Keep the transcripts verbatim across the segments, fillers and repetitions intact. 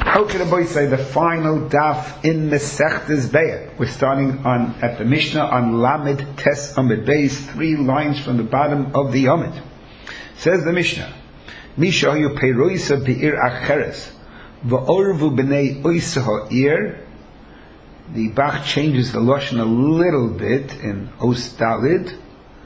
Okay, the boy say the final daf in Mesechtes Be'er. We're starting on at the Mishnah on Lamed Tes Amid Beis, three lines from the bottom of the Amid. Says the Mishnah, Misha yu peiroisa be'ir acheres va'orvu b'nei oisa ha'ir. The Bach changes the lashon a little bit in Ostalid.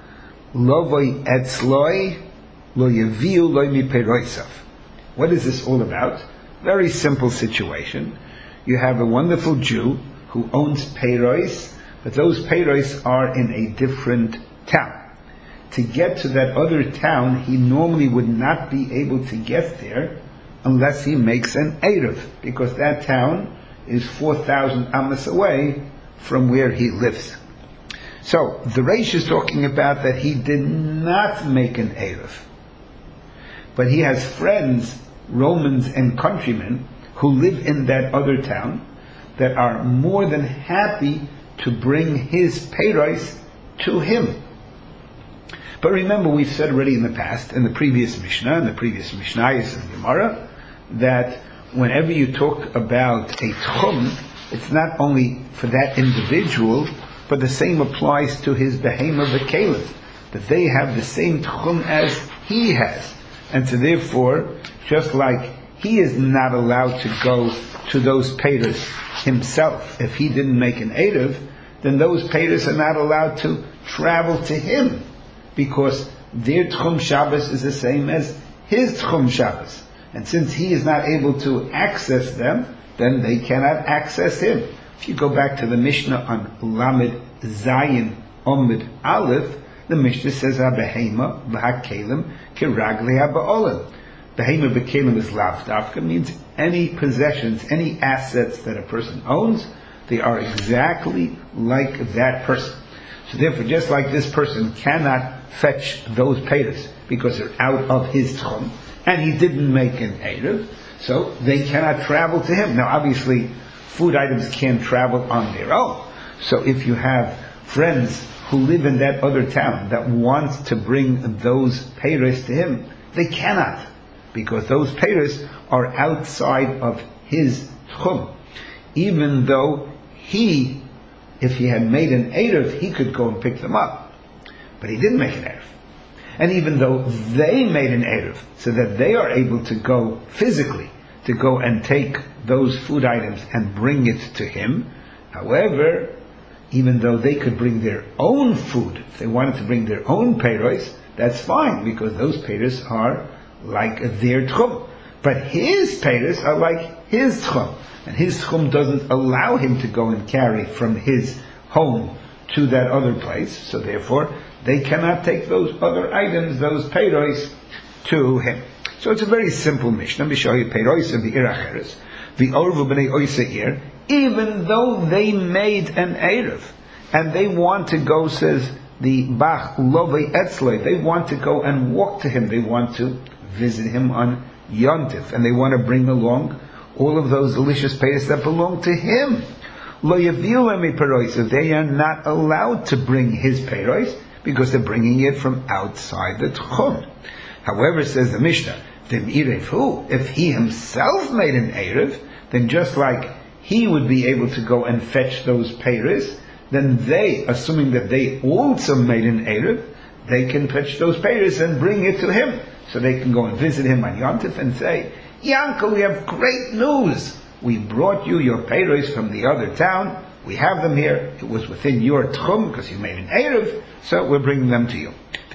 Lovoi etzloi lo yaviu loy mi peiroisav. What is this all about? Very simple situation. You have a wonderful Jew who owns peiros, but those peiros are in a different town. To get to that other town, he normally would not be able to get there unless he makes an eruv, because that town is four thousand amas away from where he lives. So, the Reish is talking about that he did not make an eruv, but he has friends, Romans and countrymen, who live in that other town, that are more than happy to bring his peiros to him. But remember, we've said already in the past, in the previous Mishnah, in the previous Mishnayos and Gemara, that whenever you talk about a tchum, it's not only for that individual, but the same applies to his behemah v'kelim, that they have the same tchum as he has. And so therefore, just like he is not allowed to go to those peiros himself, if he didn't make an eruv, then those peiros are not allowed to travel to him, because their tchum Shabbos is the same as his tchum Shabbos. And since he is not able to access them, then they cannot access him. If you go back to the Mishnah on Lamed Zayin Omid Aleph, the Mishnah says, "Behema v'hakelim kiragli ha'ba'olim." Behema v'kelim is lav dafka, means any possessions, any assets that a person owns, they are exactly like that person. So therefore, just like this person cannot fetch those peiros because they're out of his tchum, and he didn't make an eruv, so they cannot travel to him. Now, obviously, food items can't travel on their own. So if you have friends who live in that other town that wants to bring those peiros to him, they cannot, because those peiros are outside of his tchum. Even though he, if he had made an eruv, he could go and pick them up, but he didn't make an eruv. And even though they made an eruv, so that they are able to go physically, to go and take those food items and bring it to him, however, even though they could bring their own food, if they wanted to bring their own peiros, that's fine, because those peiros are like their tchum. But his peiros are like his tchum, and his tchum doesn't allow him to go and carry from his home to that other place, so therefore they cannot take those other items, those peiros, to him. So it's a very simple Mishnah. Mishayu peiros and be'ir acheres, v'orvu b'nei oisa ir, even though they made an eruv, and they want to go, says the Bach, lovei etzloi, they want to go and walk to him, they want to visit him on Yontif, and they want to bring along all of those delicious peiros that belong to him. Lo yaviu lemi peiros, they are not allowed to bring his peiros, because they're bringing it from outside the tchum. However, says the Mishnah, if he himself made an eruv, then just like he would be able to go and fetch those peiros, then they, assuming that they also made an eruv, they can fetch those peiros and bring it to him. So they can go and visit him on Yontif and say, Yankel, we have great news. We brought you your peiros from the other town. We have them here. It was within your tchum because you made an eruv, so we're bringing them to you. They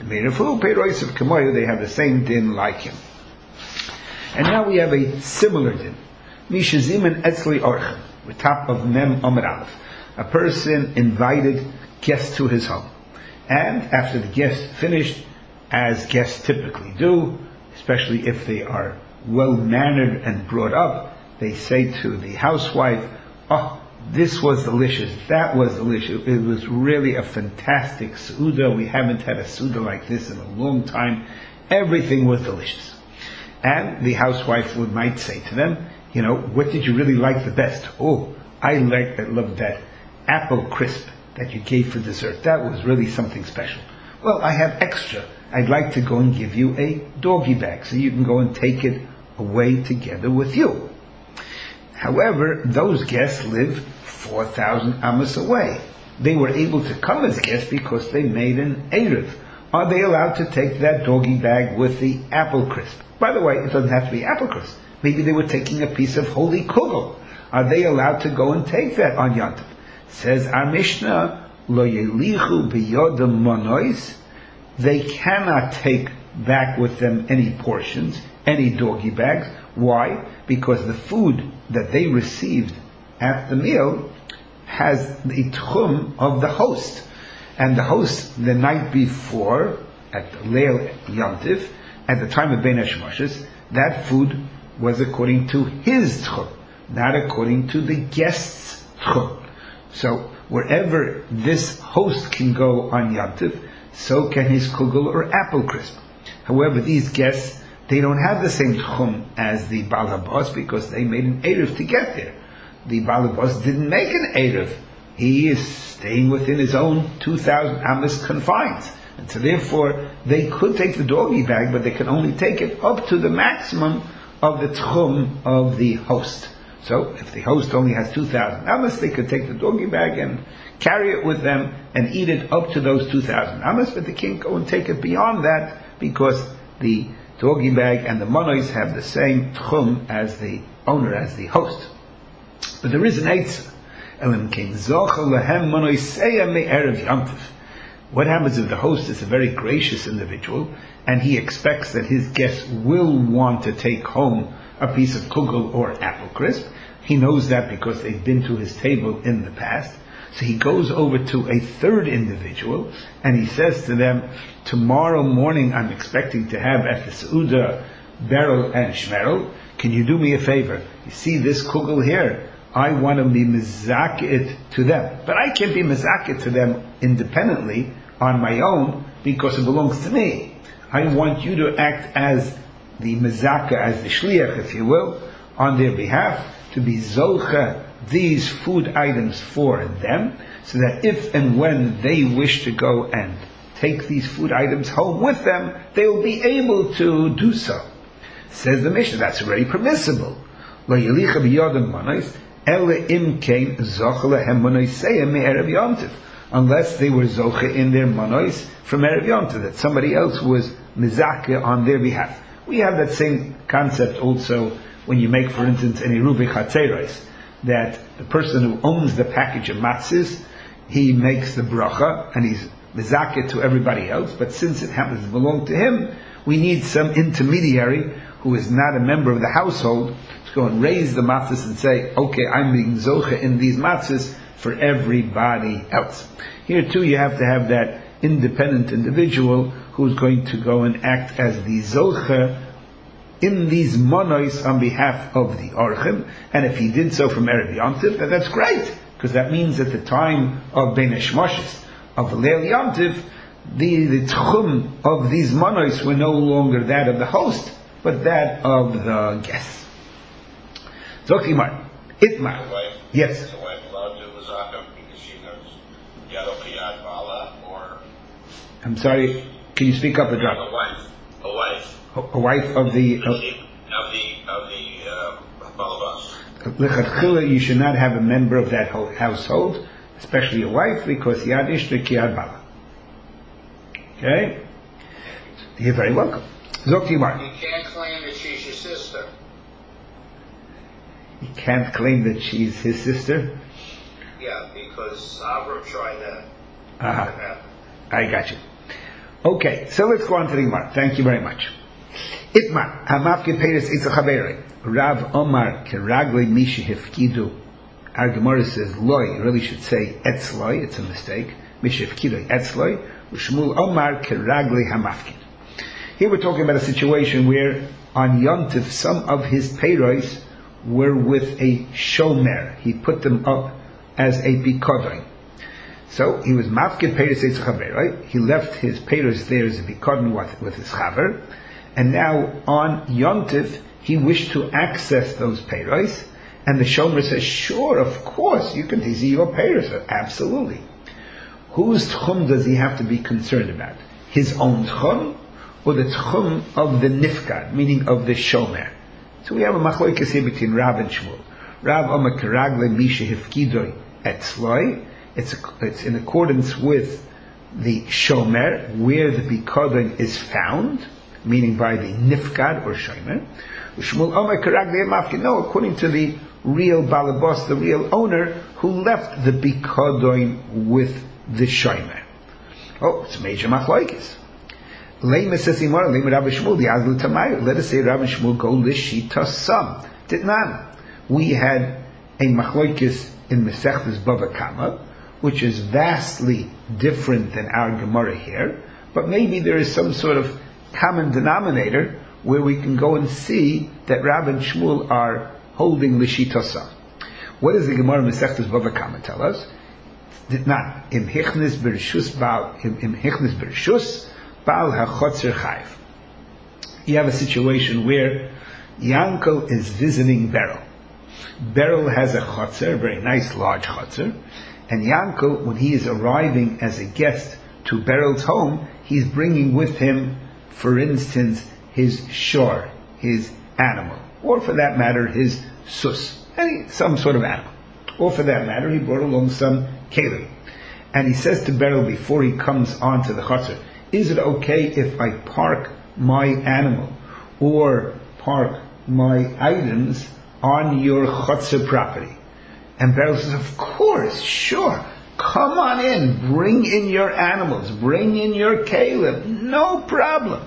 have the same din like him. And now we have a similar din. Mishazimin etzli orchem, the top of Mem Amar Aleph. A person invited guests to his home, and after the guests finished, as guests typically do, especially if they are well mannered and brought up, they say to the housewife, "Oh, this was delicious, that was delicious, it was really a fantastic Suda, we haven't had a Suda like this in a long time, everything was delicious." And the housewife would might say to them, you know, what did you really like the best? "Oh, I liked, I loved that apple crisp that you gave for dessert, that was really something special. Well, I have extra, I'd like to go and give you a doggy bag, so you can go and take it away together with you." However, those guests live four thousand amos away. They were able to come as guests because they made an Erev. Are they allowed to take that doggy bag with the apple crisp? By the way, it doesn't have to be apple crisp. Maybe they were taking a piece of holy kugel. Are they allowed to go and take that on Yontif? Says our Mishnah, Lo yelichu biyodem monois. They cannot take back with them any portions, any doggy bags. Why? Because the food that they received at the meal has the tchum of the host. And the host, the night before, at Leil Yontif, at the time of Bein HaShmoshes, that food was according to his tchum, not according to the guest's tchum. So, wherever this host can go on Yontif, so can his kugel or apple crisp. However, these guests, they don't have the same tchum as the Baal HaBos because they made an Erev to get there. The Baal HaBos didn't make an Erev. He is staying within his own two thousand amos confines. And so therefore, they could take the doggy bag, but they can only take it up to the maximum of the tchum of the host. So, if the host only has two thousand amos, they could take the doggy bag and carry it with them and eat it up to those two thousand amos, but they can't go and take it beyond that because the doggy bag and the monois have the same tchum as the owner, as the host. But there is an eitzah. What happens if the host is a very gracious individual and he expects that his guests will want to take home a piece of kugel or apple crisp? He knows that because they've been to his table in the past. So he goes over to a third individual and he says to them, tomorrow morning I'm expecting to have at the Seudah Beryl and Shmerel. Can you do me a favor? You see this kugel here? I want to be mizakit to them. But I can't be mizakit to them independently on my own because it belongs to me. I want you to act as the mizaka, as the shliach, if you will, on their behalf, to be zocha these food items for them, so that if and when they wish to go and take these food items home with them, they will be able to do so. Says the Mishnah, that's already permissible. Lo yelicha biyodem monos, ele imkein zocha lehem monoseim me'erev yontif. Unless they were zocha in their monos from erev yontif, that somebody else was mizaka on their behalf. We have that same concept also when you make, for instance, an Eruvi Chatzeros, that the person who owns the package of matzahs, he makes the bracha, and he's mizakeh to everybody else, but since it happens to belong to him, we need some intermediary who is not a member of the household to go and raise the matzahs and say, okay, I'm being zocha in these matzahs for everybody else. Here too you have to have that independent individual who's going to go and act as the zocha in these monos on behalf of the orchim, and if he did so from Erev Yontif, then that's great, because that means at the time of Bein HaShmoshes, of Leil Yontif, the, the tchum of these monos were no longer that of the host, but that of the guest. Zokimar, Itmar. Yes. The wife allowed to mizaka because she knows yad okiyad bala, or I'm sorry, can you speak up a drop? A wife. A wife. A wife of the uh, of the of the uh, balabas. Lechatchila, you should not have a member of that household, especially a wife, because yad ishta ki yad bala. Okay, you're very welcome. Zok Yimar. You can't claim that she's your sister. You can't claim that she's his sister. Yeah, because Avram tried that. Uh-huh. I got you. Okay, so let's go on to the Gemara. Thank you very much. Itmar, hamafke peiris itzachavere. Rav Omar keragli mishi hefkidu. Our Gemara says loy. You really should say etzloy. It's a mistake. Mishi hefkidu etzloy. Ushmul Omar keragli hamafke. Here we're talking about a situation where on Yontif some of his peiros were with a shomer. He put them up as a bikodon. So he was mafkid peiros eitzachaver, right? He left his peiros there as a bikodon with, with his chaver, and now on Yontif he wished to access those peiros, and the shomer says, "Sure, of course, you can. These are your peiros, absolutely." Whose tchum does he have to be concerned about? His own tchum, or the tchum of the nifkad, meaning of the shomer? So we have a machlokes here between Rav and Shmuel. Rav Omer Keragle Misha Hifkidoi Etzloi. It's it's in accordance with the Shomer, where the Bikodon is found, meaning by the Nifkad or Shomer. Shmuel Omer Keragle Mafkin. No, according to the real Balabos, the real owner, who left the Bikodon with the Shomer. Oh, it's a major machlokes. Let us say Rav Shmuel go lishita sam. Ditnan. We had a machlokes in Masechtas Bava Kama, which is vastly different than our Gemara here, but maybe there is some sort of common denominator where we can go and see that Rav and Shmuel are holding lishita sam. What does the Gemara Masechtas Bava Kama tell us? Ditnan. Im hichnis berishus baal im hichnis berishus. Baal hachotzer chayv. You have a situation where Yankel is visiting Beryl. Beryl has a chotzer, a very nice large chotzer, and Yankel, when he is arriving as a guest to Beryl's home, he's bringing with him, for instance, his shor, his animal, or for that matter, his sus, any, some sort of animal. Or for that matter, he brought along some kelim. And he says to Beryl before he comes onto the chotzer, is it okay if I park my animal or park my items on your chotzer property? And Beryl says, of course, sure. Come on in, bring in your animals, bring in your kelim, no problem.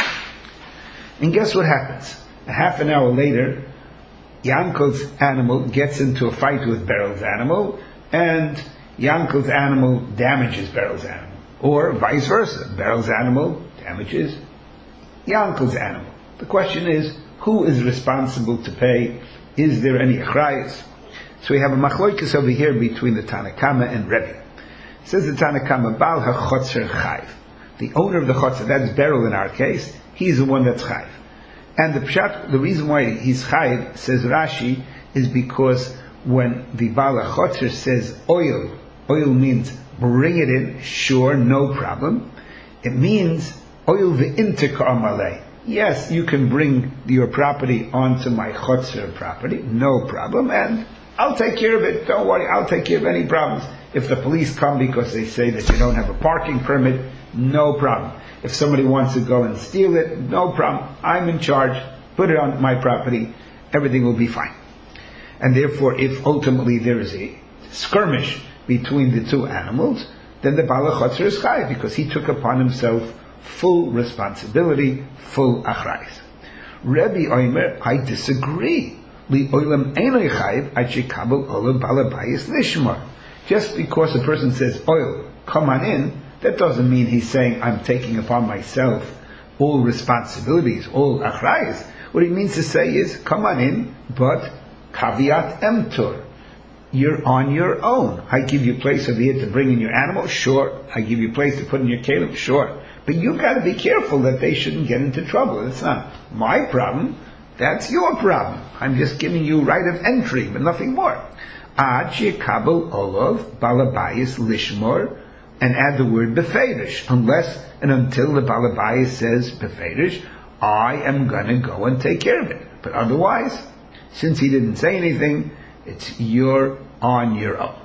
And guess what happens? A half an hour later, Yankel's animal gets into a fight with Beryl's animal, and Yankel's animal damages Beryl's animal. Or vice versa. Beryl's animal damages Yankel's animal. The question is, who is responsible to pay? Is there any achrayas? So we have a machlokes over here between the Tanakama and Rebbe. It says the Tanakama, Baal hachotzer chayv. The owner of the chotzer, that's Beryl in our case, he's the one that's chayv. And the pshat, the reason why he's chayv, says Rashi, is because when the Baal hachotzer says oil, oil means bring it in, sure, no problem. It means oil v'intika amalei. Yes, you can bring your property onto my chotzer property, no problem, and I'll take care of it. Don't worry, I'll take care of any problems. If the police come because they say that you don't have a parking permit, no problem. If somebody wants to go and steal it, no problem. I'm in charge. Put it on my property. Everything will be fine. And therefore, if ultimately there is a skirmish between the two animals, then the Baal HaChotzer is chayav, because he took upon himself full responsibility, full achrayus. Rebbe Omer, I disagree. Li olam einay chayav ad shekabel olav balabayis lishmar. Just because a person says oil, come on in, that doesn't mean he's saying I'm taking upon myself all responsibilities, all achrayus. What he means to say is, come on in, but caveat emptor. You're on your own. I give you place over here to bring in your animal, sure. I give you place to put in your kelim, sure. But you've got to be careful that they shouldn't get into trouble. It's not my problem. That's your problem. I'm just giving you right of entry, but nothing more. Ad shekabel olav balabayis lishmor, and add the word befedish, unless and until the balabayis says befedish, I am going to go and take care of it. But otherwise, since he didn't say anything, it's you're on your own.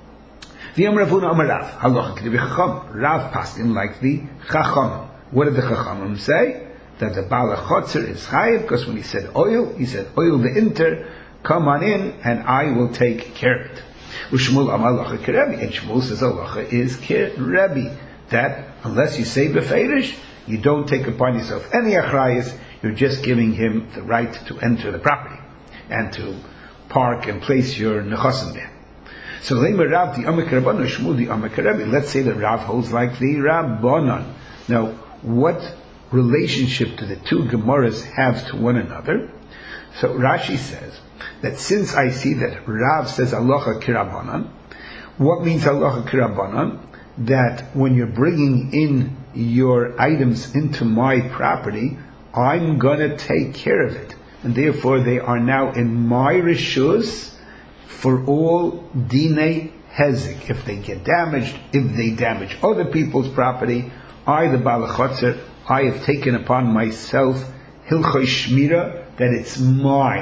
The Amar Ravuna Amar Rav, halacha k'divrei chacham. Rav paskin like the chacham. What did the chachamim say? That the Baal HaChotzer is chayiv, because when he said oil, he said oil the inter, come on in, and I will take care of it. Ushmul Amar halacha k'Rebbe, and Shmuel says halacha is k'Rebbe, that unless you say befedish, you don't take upon yourself any achrayas, you're just giving him the right to enter the property, and to park and place your nechasim there. So Rav the Amek Rabbanon, Shmuel the Amek Rebbe. Let's say that Rav holds like the Rabbanon. Now, what relationship do the two Gemaras have to one another? So Rashi says that since I see that Rav says Halacha K'Rabbanon, what means Halacha K'Rabbanon? That when you're bringing in your items into my property, I'm gonna take care of it. And therefore they are now in my rishus for all dinei hezik. If they get damaged, if they damage other people's property, I, the Baal HaChotzer, I have taken upon myself hilchos shmira, that it's mine.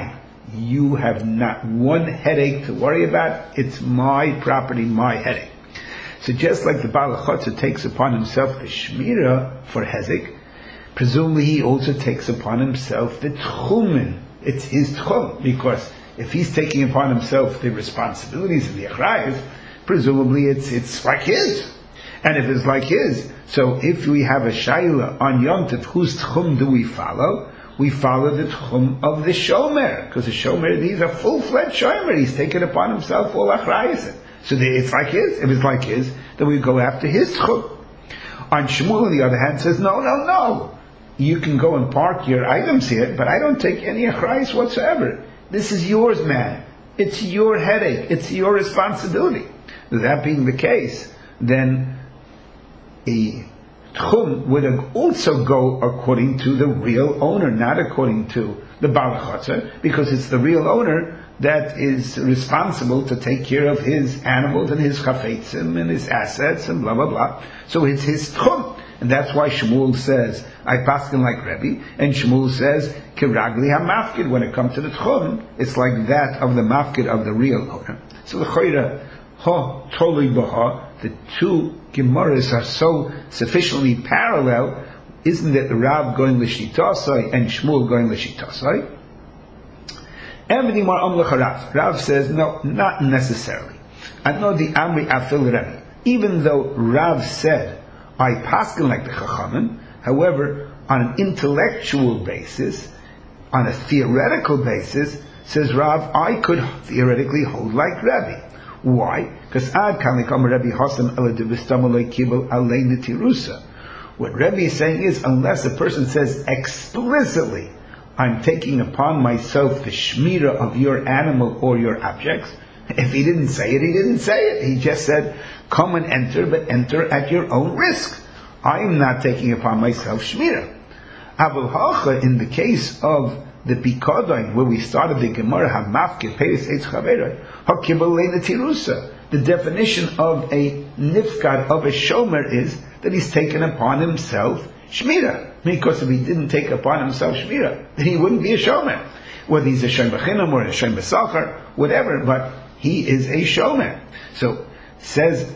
you have not one headache to worry about. It's my property, my headache. So just like the Baal HaChotzer takes upon himself the Shmira for Hezek, presumably he also takes upon himself the Tchumen. It's his Tchum, because if he's taking upon himself the responsibilities of the Achrayas, presumably it's it's like his. And if it's like his, so if we have a Shaila on Yom Tov, whose Tchum do we follow? We follow the Tchum of the Shomer, because the Shomer, he's a full-fledged Shomer. He's taken upon himself all Achrayas. So it's like his. If it's like his, then we go after his Tchum. On Shmuel, on the other hand, says, no, no, no. You can go and park your items here, but I don't take any Achrayas whatsoever. This is yours, man. It's your headache. It's your responsibility. That being the case, then a Tchum would also go according to the real owner, not according to the Baal HaChotzer, because it's the real owner that is responsible to take care of his animals and his chafetzim and his assets and blah, blah, blah. So it's his Tchum. And that's why Shmuel says, I paskin like Rebbe, and Shmuel says, Kiragli ha-mafkid. When it comes to the Tchum, it's like that of the mafkid of the real owner. So the Choyra, ha, toli baha, the two Gemaras are so sufficiently parallel, isn't it Rav going l'shitasai and Shmuel going l'shitasai? Everything more amlech Rav. Rav says, no, not necessarily. I know the Amri Afil Rebbe. Even though Rav said, I paskin like the Chachamim, however, on an intellectual basis, on a theoretical basis, says Rav, I could theoretically hold like Rebbe. Why? Because ad kan likam Rebbe Hasam ela devistamalei kibel alei netirusa. What Rebbe is saying is, unless a person says explicitly, I'm taking upon myself the shmira of your animal or your objects. If he didn't say it, he didn't say it. He just said, come and enter, but enter at your own risk. I am not taking upon myself shmira. Abul Hacha, in the case of the Bikodain, where we started the Gemara, HaMafke, Peis Eitz Chaveroi, HaKibel Leina Tirusa. The definition of a nifkad, of a shomer, is that he's taken upon himself shmira. Because if he didn't take upon himself shmira, then he wouldn't be a shomer. Whether he's a shem b'chinam or a shem b'sachar, whatever, but he is a shomer. So, says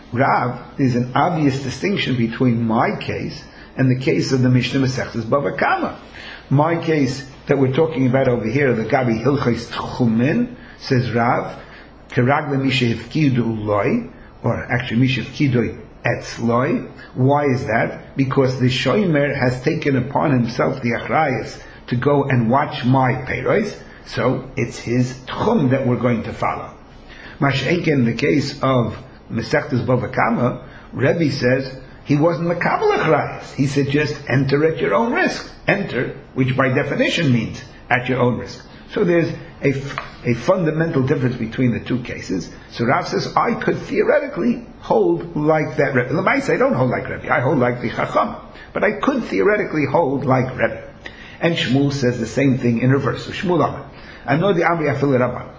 Rav, there's an obvious distinction between my case and the case of the Mishnah Masechtas Bava Kama. My case that we're talking about over here, the Gabi Hilchais Tchumin, says Rav, Keragle Misha Hifkidu Loi, or actually Misha Hifkidu Etzloi. Why is that? Because the Shomer has taken upon himself the Achrayas to go and watch my peiros, so it's his Tchum that we're going to follow. Mash'enke, in the case of Masechtas Bava Kama, Rebbe says, he wasn't the Kabbalah Achrayas. He said, just enter at your own risk. Enter, which by definition means at your own risk. So there's a, a fundamental difference between the two cases. So Rav says, I could theoretically hold like that Rebbe. L'maisa, I don't hold like Rebbe. I hold like the Chacham. But I could theoretically hold like Rebbe. And Shmuel says the same thing in reverse. So Shmuel Amar, I know the Amri Afil Rabban.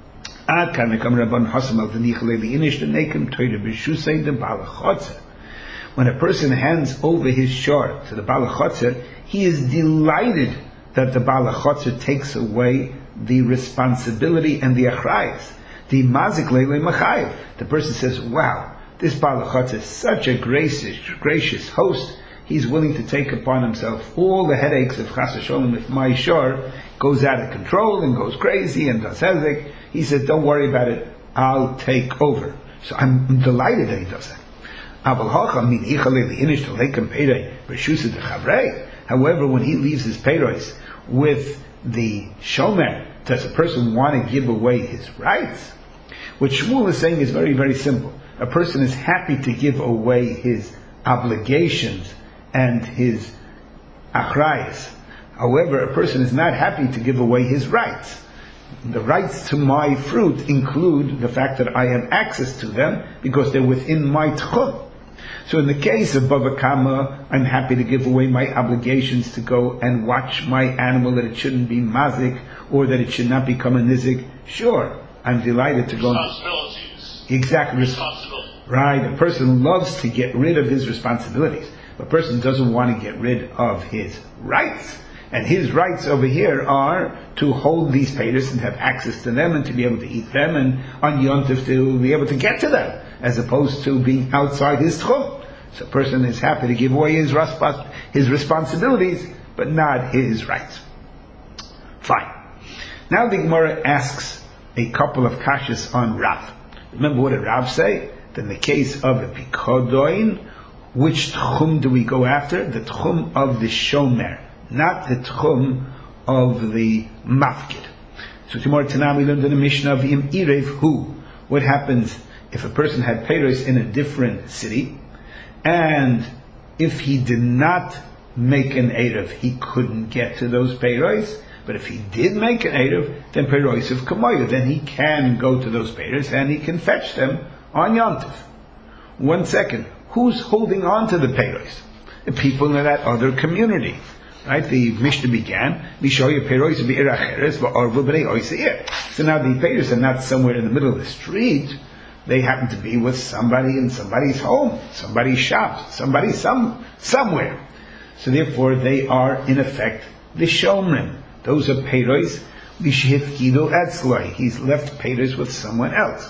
Ad kan mekam Rabban Hasam al Tanichale Inish the Nekim Toyre B'Shusay the Baal HaChotzer. When a person hands over his shor to the Baal HaChotzer, he is delighted that the Baal HaChotzer takes away the responsibility and the achrayas. The mazik leile machayev. The person says, wow, this Baal HaChotzer is such a gracious, gracious host. He's willing to take upon himself all the headaches of Chas Hasholem if my shor goes out of control and goes crazy and does hezek. He said, don't worry about it, I'll take over. So I'm delighted that he does that. However, when he leaves his peiros with the shomer, does a person want to give away his rights? What Shmuel is saying is very, very simple. A person is happy to give away his obligations and his achrayas. However, a person is not happy to give away his rights. The rights to my fruit include the fact that I have access to them because they're within my tchum. So in the case of Bava Kama, I'm happy to give away my obligations to go and watch my animal, that it shouldn't be mazik or that it should not become a nizik. Sure, I'm delighted to go. Responsibilities. Exactly. Responsibility. Right. A person loves to get rid of his responsibilities. A person doesn't want to get rid of his rights. And his rights over here are to hold these peiros and have access to them and to be able to eat them, and on Yontif to be able to get to them, as opposed to being outside his tchum. So a person is happy to give away his, resp- his responsibilities, but not his rights. Fine. Now the Gemara asks a couple of kashas on Rav. Remember what did Rav say? That in the case of a pikodoin, which tchum do we go after? The tchum of the shomer, not the tchum of the mafkid. So tomorrow Tanam we learned in the Mishnah of Im Irev Hu. What happens if a person had peiros in a different city, and if he did not make an Erev, he couldn't get to those peiros. But if he did make an Erev, then peiros of Kamoya, then he can go to those peiros and he can fetch them on Yontif. One second. Who's holding on to the peiros? The people in that other community. Right? The Mishnah began, Mishoya peiros v'iracheres v'arvu b'nei oiseir. So now the peiros are not somewhere in the middle of the street. They happen to be with somebody in somebody's home, somebody's shop, somebody some, somewhere. So therefore they are in effect the shomrim. Those are peiros v'shehifkidu etzloi. He's left peiros with someone else.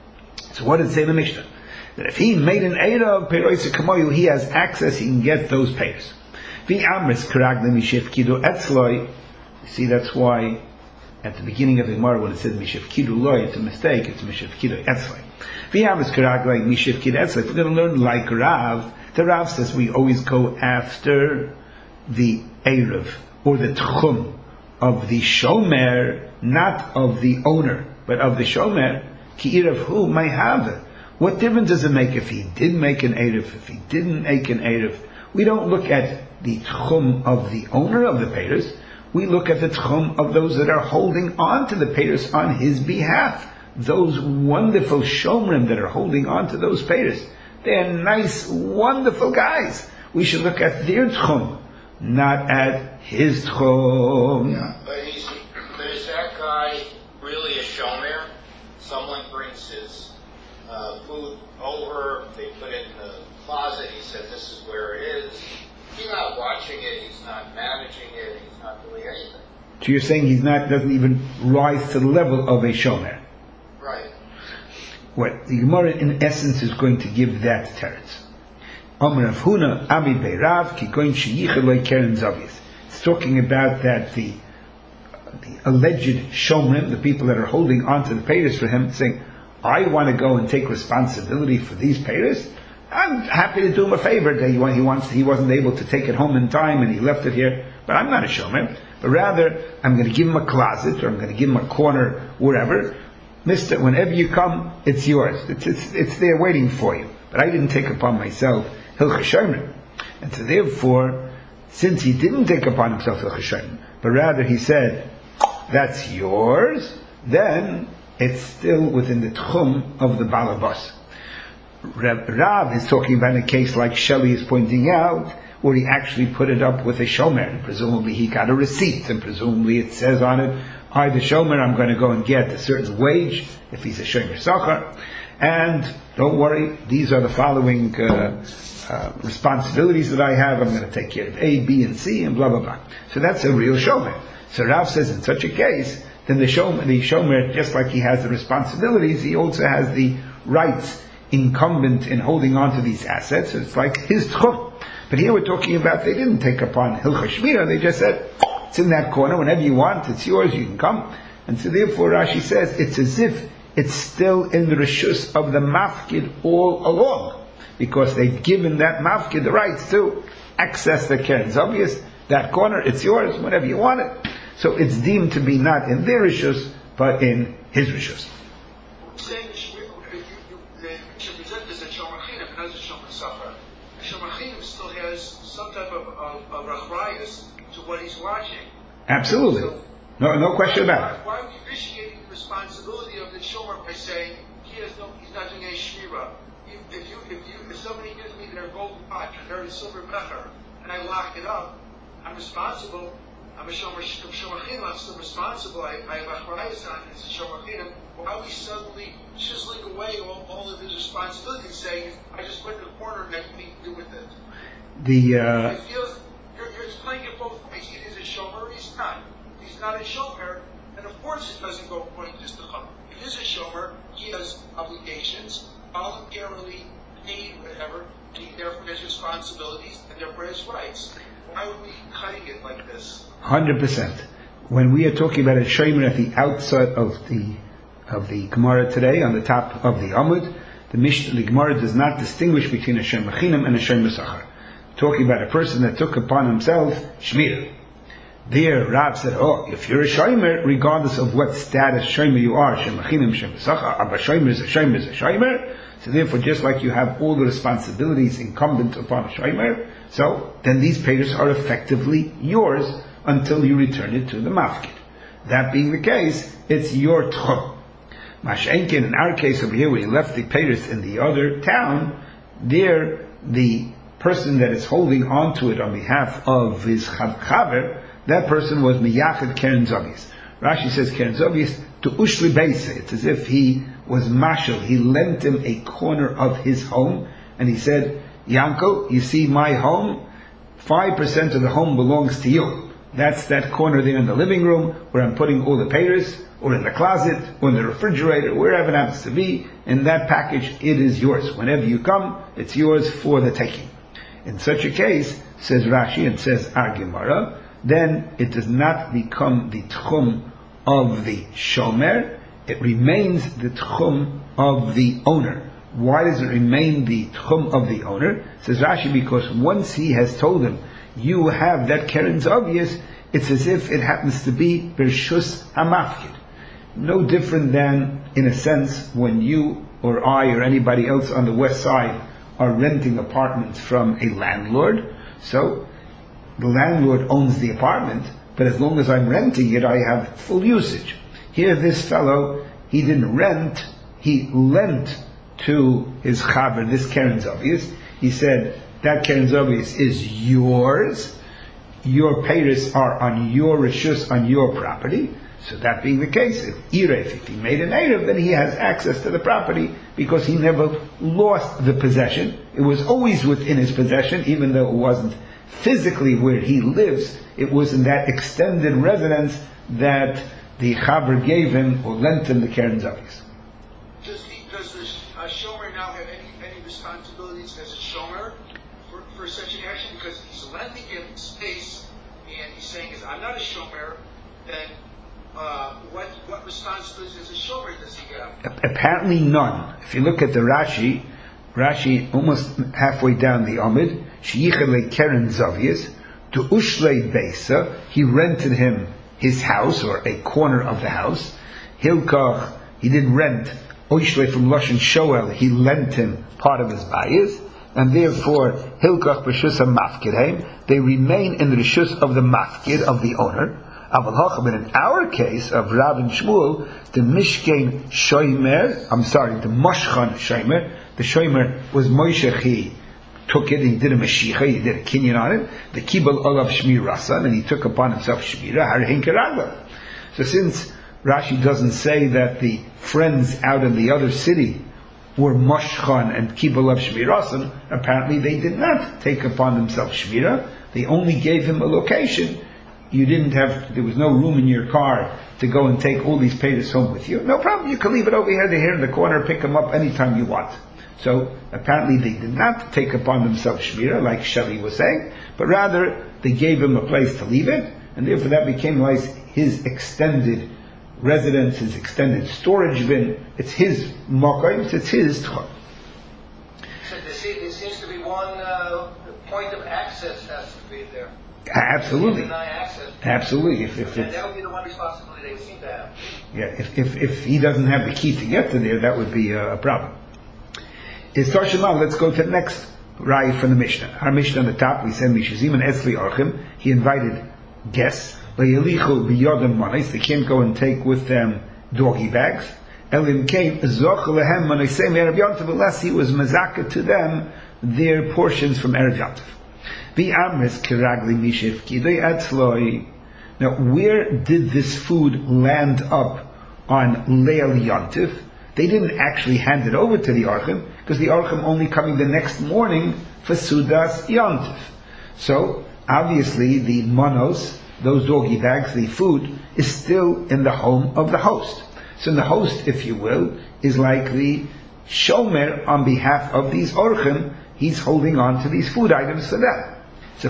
So what did it say in the Mishnah? That if he made an Erev peiros kamoyu, he has access, he can get those peiros. V'amris karagli mishefkidu etzloi. You see, that's why at the beginning of the Gemara when it says mishefkidu loy, it's a mistake. It's mishefkidu etzloi. V'amris karagli mishefkidu etzloi. We're going to learn like Rav. The Rav says we always go after the Erev or the tchum of the shomer, not of the owner, but of the shomer. Ki Erev hu may have it. What difference does it make if he did make an Erev, if he didn't make an Erev? We don't look at the tchum of the owner of the peiros. We look at the tchum of those that are holding on to the peiros on his behalf. Those wonderful shomrim that are holding on to those peiros. They're nice, wonderful guys. We should look at their tchum, not at his tchum. Yeah, but, he's, but is that guy really a shomer? Someone brings his uh, food over, they put it in the closet, he said this is where it is. He's not watching it, he's not managing it, he's not doing anything. So you're saying he's not, doesn't even rise to the level of a shomer. Right. What the Gemara in essence is going to give that teretz. Amar Rav Huna Ami Beirav Ki Goin Sheyichel Lo Keren Zavius. It's talking about that the the alleged shomrim, the people that are holding on to the peiros for him, saying, I want to go and take responsibility for these peiros. I'm happy to do him a favor that he wants, he wasn't able to take it home in time and he left it here, but I'm not a shomrim. But rather, I'm going to give him a closet, or I'm going to give him a corner, wherever. Mister, whenever you come, it's yours. It's, it's, it's there waiting for you. But I didn't take upon myself hilchos shomrim. And so therefore, since he didn't take upon himself hilchos shomrim, but rather he said, that's yours, then it's still within the tchum of the balabas. Rav, Rav is talking about a case like Shelley is pointing out, where he actually put it up with a shomer, and presumably he got a receipt, and presumably it says on it, I, the shomer, I'm going to go and get a certain wage, if he's a shomer sachar, and don't worry, these are the following uh, uh, responsibilities that I have, I'm going to take care of A, B, and C, and blah, blah, blah. So that's a real shomer. So Rav says in such a case, then the shomer, the shomer, just like he has the responsibilities, he also has the rights incumbent in holding on to these assets. So it's like his tchum. But here we're talking about they didn't take upon hilchos shmira, they just said, it's in that corner, whenever you want, it's yours, you can come. And so therefore Rashi says, it's as if it's still in the reshus of the mafkid all along, because they've given that mafkid the rights to access the keren. It's obvious, that corner, it's yours, whenever you want it. So it's deemed to be not in their reshus, but in his reshus. Saying that should present this as shomer chinim, not as shomer sachar. Shomer chinim still has some type of, of, of rachrayus to what he's watching. Absolutely. So, no, no question about it. Why are we vitiating the responsibility of the shomer by saying he has no, he's not doing any shmira? If, if you, if you, if somebody gives me their golden pot or their silver becher and I lock it up, I'm responsible. I'm a shomer chinim. I'm still responsible. I, I have achrayus on it. It's a shomer chinim. Why are we suddenly chiseling away all, all of his responsibilities and saying, I just put it in the corner and let me do with it? The uh, it feels, you're, you're playing it both ways. It is a shomer or he's not. If he's not a shomer, then of course it doesn't go according to this Chacham. If he is a shomer, he has obligations, voluntarily paid, whatever, and he therefore has responsibilities, and therefore has rights. Why are we cutting it like this? one hundred percent. When we are talking about a shomer at the outside of the of the Gemara today, on the top of the Amud, the Mishnah, the Gemara does not distinguish between a shomer chinam and a shomer sachar. Talking about a person that took upon himself shmir. There, Rav said, oh, if you're a shomer, regardless of what status shomer you are, shomer chinam, shomer sachar, a shomer is a shomer is a shomer. So therefore, just like you have all the responsibilities incumbent upon a shomer, so then these payers are effectively yours until you return it to the mafkid. That being the case, it's your tchum. Mashenkin, in our case over here, we left the payers in the other town. There, the person that is holding on to it on behalf of his chaver, that person was miyachid keren zavius. Rashi says keren zavius to ushli beise. It's as if he was mashal. He lent him a corner of his home, and he said, Yankel, you see my home? Five percent of the home belongs to you. That's that corner there in the living room where I'm putting all the payers, or in the closet, or in the refrigerator, wherever it happens to be. In that package, it is yours. Whenever you come, it's yours for the taking. In such a case, says Rashi and says our Gemara, then it does not become the tchum of the shomer, it remains the tchum of the owner. Why does it remain the tchum of the owner? Says Rashi, because once he has told him, you have that keren zavius, it's as if it happens to be bershus hamafkid. No different than, in a sense, when you or I or anybody else on the west side are renting apartments from a landlord. So the landlord owns the apartment, but as long as I'm renting it, I have full usage. Here, this fellow, he didn't rent, he lent to his chaver this keren zavius. He said, that keren zavius is yours. Your payers are on your reshus, on your property. So that being the case, if Erev, if he made an Erev, then he has access to the property because he never lost the possession. It was always within his possession, even though it wasn't physically where he lives. It was in that extended residence that the Chaver gave him or lent him the keren zavius. Does, he, does the uh, shomer now have any, any responsibilities as a shomer for, for such an action? Because he's lending him space and he's saying, I'm not a shomer, then Uh, what what responsibilities as a shomer does he have? Apparently none. If you look at the Rashi, Rashi almost halfway down the Amid, sheyichad le keren zavius to ushlei beisa. He rented him his house or a corner of the house. Hilkach, he did rent. Ushlei from Lashon Shoel, he lent him part of his bayis, and therefore hilkach b'shus hamafkid. They remain in the reshus of the mafkid of the owner. But in our case of Rav and Shmuel, the Mishkein Shomer, I'm sorry, the Moshchan Shomer, the Shomer was Moshe, he took it, he did a Mashiach, he did a Kinyan on it, the Kibal Olav Shmir Rasan, and he took upon himself Shmira, Harhin Keragla. So since Rashi doesn't say that the friends out in the other city were Moshchan and Kibal Olav Shmir Rasan, apparently they did not take upon themselves Shmira, they only gave him a location. You didn't have, there was no room in your car to go and take all these payers home with you. No problem, you can leave it over here, they're here in the corner, pick them up anytime you want. So, apparently they did not take upon themselves Shmira, like Shali was saying, but rather, they gave him a place to leave it, and therefore that became like his extended residence, his extended storage bin. It's his makayim, it's his tchum. So there seems to be one uh, point of access has to be there. Absolutely. Deny access. Absolutely. If, if and that would be the one responsibility they would seem to have. Yeah, if, if if he doesn't have the key to get to there, that would be a, a problem. Is Tarshimah, let's go to the next Rai from the Mishnah. Our Mishnah on the top, we said Mishazim and Esli Archim. He invited guests. They can't go and take with them doggy bags. Elim came, unless he was mazaka to them their portions from Erev Yantiv. Now, where did this food land up on Leil Yantiv? They didn't actually hand it over to the Archim, because the Archim only coming the next morning for Sudas Yantiv. So, obviously, the manos, those doggy bags, the food, is still in the home of the host. So the host, if you will, is like the shomer on behalf of these orchim. He's holding on to these food items for them. So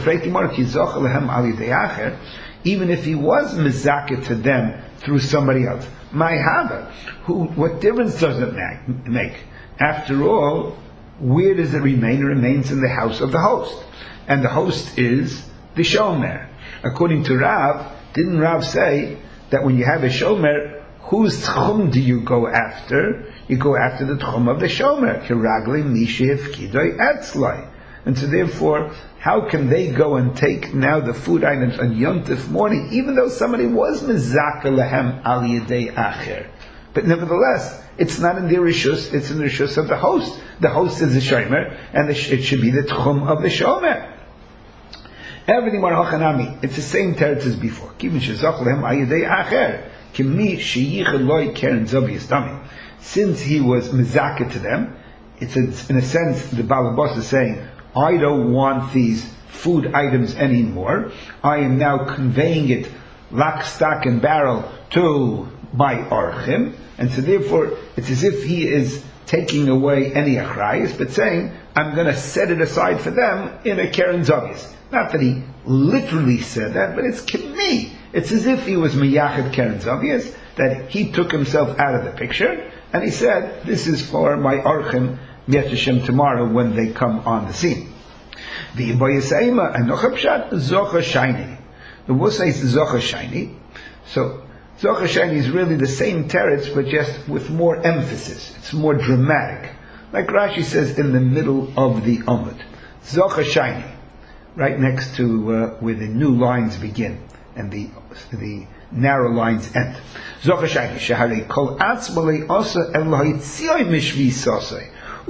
even if he was mizakeh to them through somebody else, my hava, who, what difference does it make? After all, where does it remain? It remains in the house of the host. And the host is the shomer. According to Rav, didn't Rav say that when you have a shomer, whose tchum do you go after? You go after the tchum of the shomer. Kiragli mishiv kidoi etzlai. And so therefore, how can they go and take now the food items on Yom Tov morning, even though somebody was mizaka lehem al yedei acher? But nevertheless, it's not in their rishus, it's in the rishus of the host. The host is the shomer, and the, it should be the tchum of the shomer. Everything war hachanami. It's the same teretz as before. Kivin shezach lehem al yedei acher. Kimi sheyichel loy keren zavius dami. Since he was mizaka to them, it's a, in a sense the balabos is saying, I don't want these food items anymore. I am now conveying it lock, stock, and barrel to my orchim, and so therefore it's as if he is taking away any achrayus, but saying, I'm going to set it aside for them in a keren zavius. Not that he literally said that, but it's kimi. It's as if he was miyached keren zavius, that he took himself out of the picture, and he said, this is for my orchim, Yet Hashem tomorrow when they come on the scene. The Iboyaseima and Nochabshat Zocha Shiny. The Wusa is Zocha Shiny. So Zocha Shiny is really the same teretz, but just with more emphasis. It's more dramatic. Like Rashi says in the middle of the Amud. Zocha Shiny. Right next to uh, where the new lines begin and the the narrow lines end. Zocha Shiny. Shehari Kol Atzmalei Osa Elohai Tzioi Mishvi Sosai.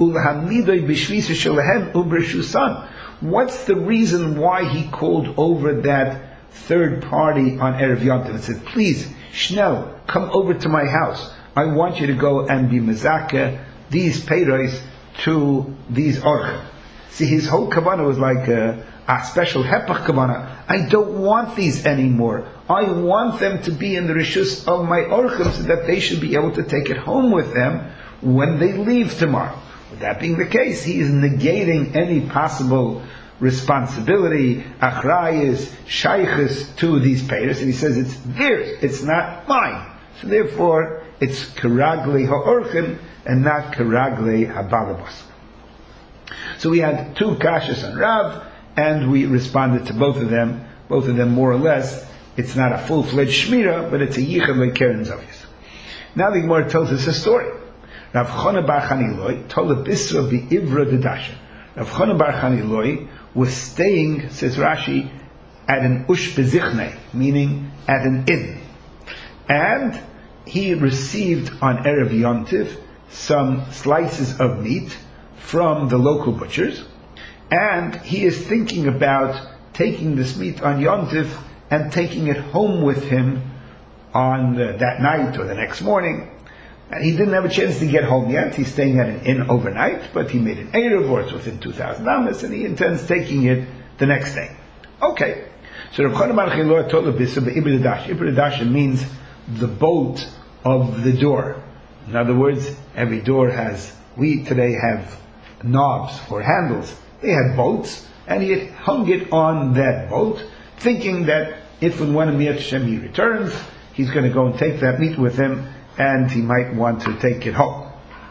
What's the reason why he called over that third party on Erev Yom Tov and said, please, Shnel, come over to my house. I want you to go and be mezakeh these peiros to these orchim. See, his whole kavanah was like a, a special hepach kavanah. I don't want these anymore. I want them to be in the rishus of my orchim so that they should be able to take it home with them when they leave tomorrow. With that being the case, he is negating any possible responsibility, achrayis, shaykhis to these payers, and he says it's theirs, it's not mine. So therefore, it's karagle ha'orchen and not karagle ha'balabos. So we had two kashas on Rav, and we responded to both of them. Both of them, more or less, it's not a full-fledged shmira, but it's a yichud le'keren zavius. Now the Gemara tells us a story. Rav Chana bar Chaniloi told a bisra bi'ivra dedasha. Rav Chana bar Chaniloi was staying, says Rashi, at an ush bezichne, meaning at an inn. And he received on Erev Yom Tiv some slices of meat from the local butchers, and he is thinking about taking this meat on Yom Tiv and taking it home with him on uh, that night or the next morning. And he didn't have a chance to get home yet. He's staying at an inn overnight, but he made an Erev, or it's within two thousand amas, and he intends taking it the next day. Okay. So Rav Chana bar Chaniloi told the Bisra be'ibra dedasha. Ibra dedasha means the bolt of the door. In other words, every door has, we today have knobs or handles. They had bolts, and he had hung it on that bolt, thinking that if and when Amir Hashem he returns, he's going to go and take that meat with him, and he might want to take it home.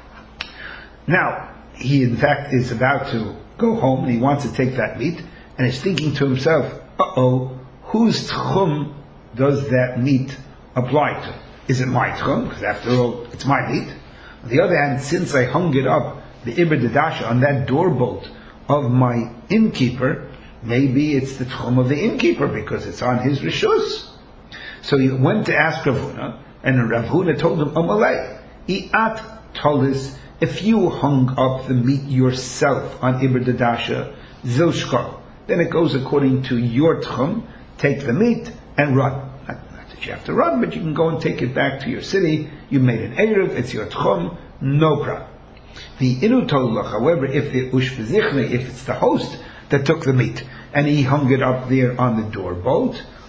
Now, he in fact is about to go home, and he wants to take that meat, and he's thinking to himself, uh-oh, whose tchum does that meat apply to? Is it my tchum? Because after all, it's my meat. On the other hand, since I hung it up, the ibra dedasha, on that door bolt of my innkeeper, maybe it's the tchum of the innkeeper, because it's on his rishus. So he went to ask Rav Huna, and Rav Huna told him, Amalei, I'at told us, if you hung up the meat yourself on ibra dedasha, zilshkar, then it goes according to your tchum, take the meat and run. Not, not that you have to run, but you can go and take it back to your city. You made an Erev, it's your tchum, no problem. The inu tolach, however, if the ush bezichne, if it's the host that took the meat, and he hung it up there on the door bolt,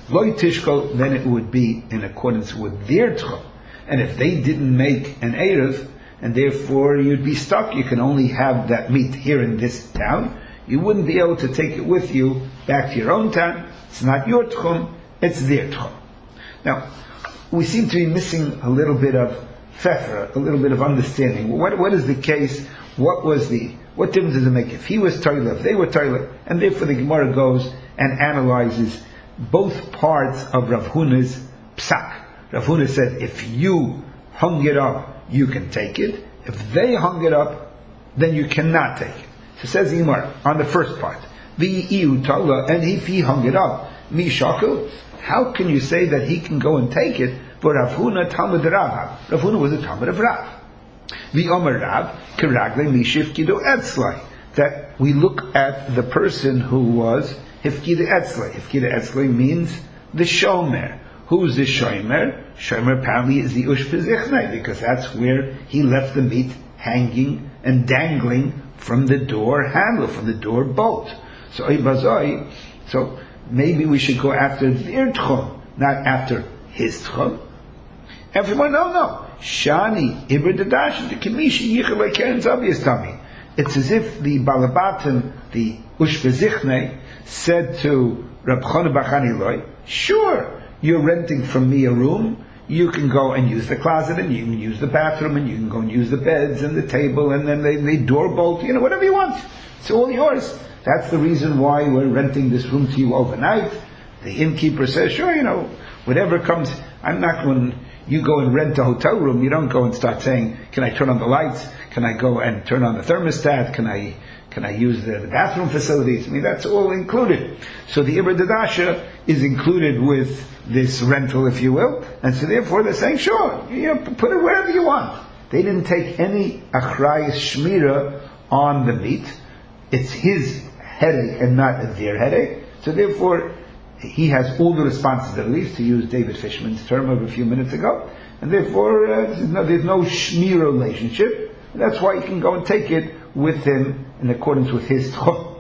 Loi tishkol, then it would be in accordance with their tchum. And if they didn't make an erev, and therefore you'd be stuck, you can only have that meat here in this town, you wouldn't be able to take it with you back to your own town. It's not your tchum, it's their tchum. Now, we seem to be missing a little bit of fefra, a little bit of understanding. What, what is the case? What was the, what difference does it make if he was toilet, if they were toilet? And therefore the Gemara goes and analyzes both parts of Rav Huna's psak. Rav Huna said, if you hung it up, you can take it. If they hung it up, then you cannot take it. So says the Gemara on the first part, V'i'iu tala, and if he hung it up, mi shaku, how can you say that he can go and take it? For Rav Huna Talmud Rav. Rav Huna was a Talmud of Rav. V'omer Rav, kiragle mi shifkidu etzlai. That we look at the person who was hifkidu etzlai. Hifkidu etzlai means the shomer. Who's the shomer? Shomer apparently is the ushpezichnei, because that's where he left the meat hanging and dangling from the door handle, from the door bolt. So ibazoi, so maybe we should go after their tchum, not after his tchum. Everyone, no, no. Shani ibr dadash the kemishi yichel keren zabias tami. It's as if the balabatim, the ushpezichnei, said to Rab Chana bar Chaniloi, sure, you're renting from me a room, you can go and use the closet, and you can use the bathroom, and you can go and use the beds and the table, and then they, they door bolt, you know, whatever you want. It's all yours. That's the reason why we're renting this room to you overnight. The innkeeper says, sure, you know, whatever comes, I'm not going, you go and rent a hotel room, you don't go and start saying, can I turn on the lights? Can I go and turn on the thermostat? Can I, can I use the, the bathroom facilities? I mean, that's all included. So the Ibra Dadasha is included with this rental, if you will, and so therefore they're saying, sure, you know, put it wherever you want. They didn't take any achrayus shmira on the meat. It's his headache and not their headache. So therefore, he has all the responsibilities, to use David Fishman's term of a few minutes ago, and therefore uh, there's, no, there's no shmira relationship. And that's why he can go and take it with him in accordance with his tchum.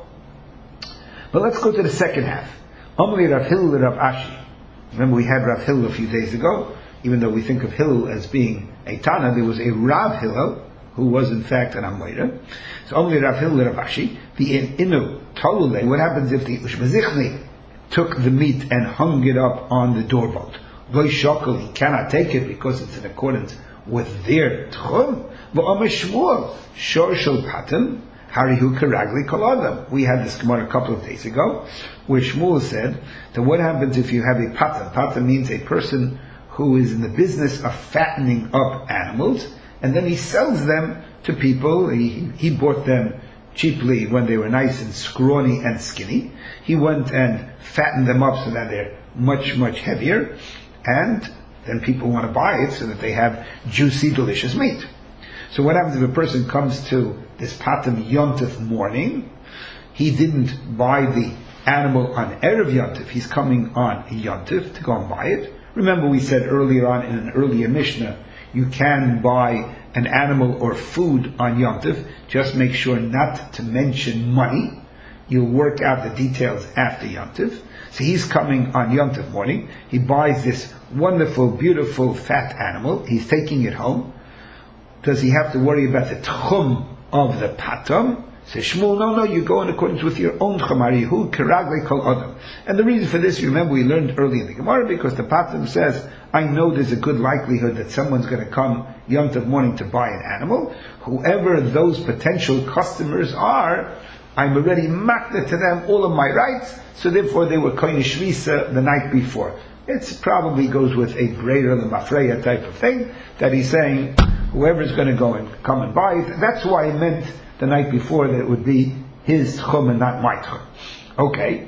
But let's go to the second half. Amli Rav Hillel Rav Ashi. Remember, we had Rav Hillel a few days ago. Even though we think of Hillel as being a Tana, there was a Rav Hillel who was in fact an Amleira. So only Rav Hillel Rav Ashi, the inu tolule. What happens if the ushmazichni took the meat and hung it up on the doorbolt? Goy shokel, he cannot take it because it's in accordance with their tchum. V'omer Shmuel shor shel patim harihu karagli kol adam. We had this Gemara a couple of days ago, where Shmuel said that what happens if you have a patim? Patim means a person who is in the business of fattening up animals, and then he sells them to people. He, he bought them cheaply when they were nice and scrawny and skinny. He went and fattened them up so that they're much, much heavier, and then people want to buy it so that they have juicy, delicious meat. So what happens if a person comes to this Patim Yontif morning? He didn't buy the animal on Erev Yontif. He's coming on Yontif to go and buy it. Remember, we said earlier on in an earlier Mishnah, you can buy an animal or food on Yontif. Just make sure not to mention money. You'll work out the details after Yontif. So he's coming on Yontif morning. He buys this wonderful, beautiful, fat animal. He's taking it home. Does he have to worry about the tchum of the patam? Says Shmuel, no, no, you go in accordance with your own tchum. Arihu kiragle kol adam. And the reason for this, you remember, we learned early in the Gemara, because the patam says, I know there's a good likelihood that someone's going to come Yom Tov morning to buy an animal. Whoever those potential customers are, I'm already makna to them all of my rights, so therefore they were koine shvisa the night before. It probably goes with a greater than mafreya type of thing, that he's saying, whoever's going to go and come and buy it, that's why I meant the night before that it would be his tchum and not my tchum. Okay,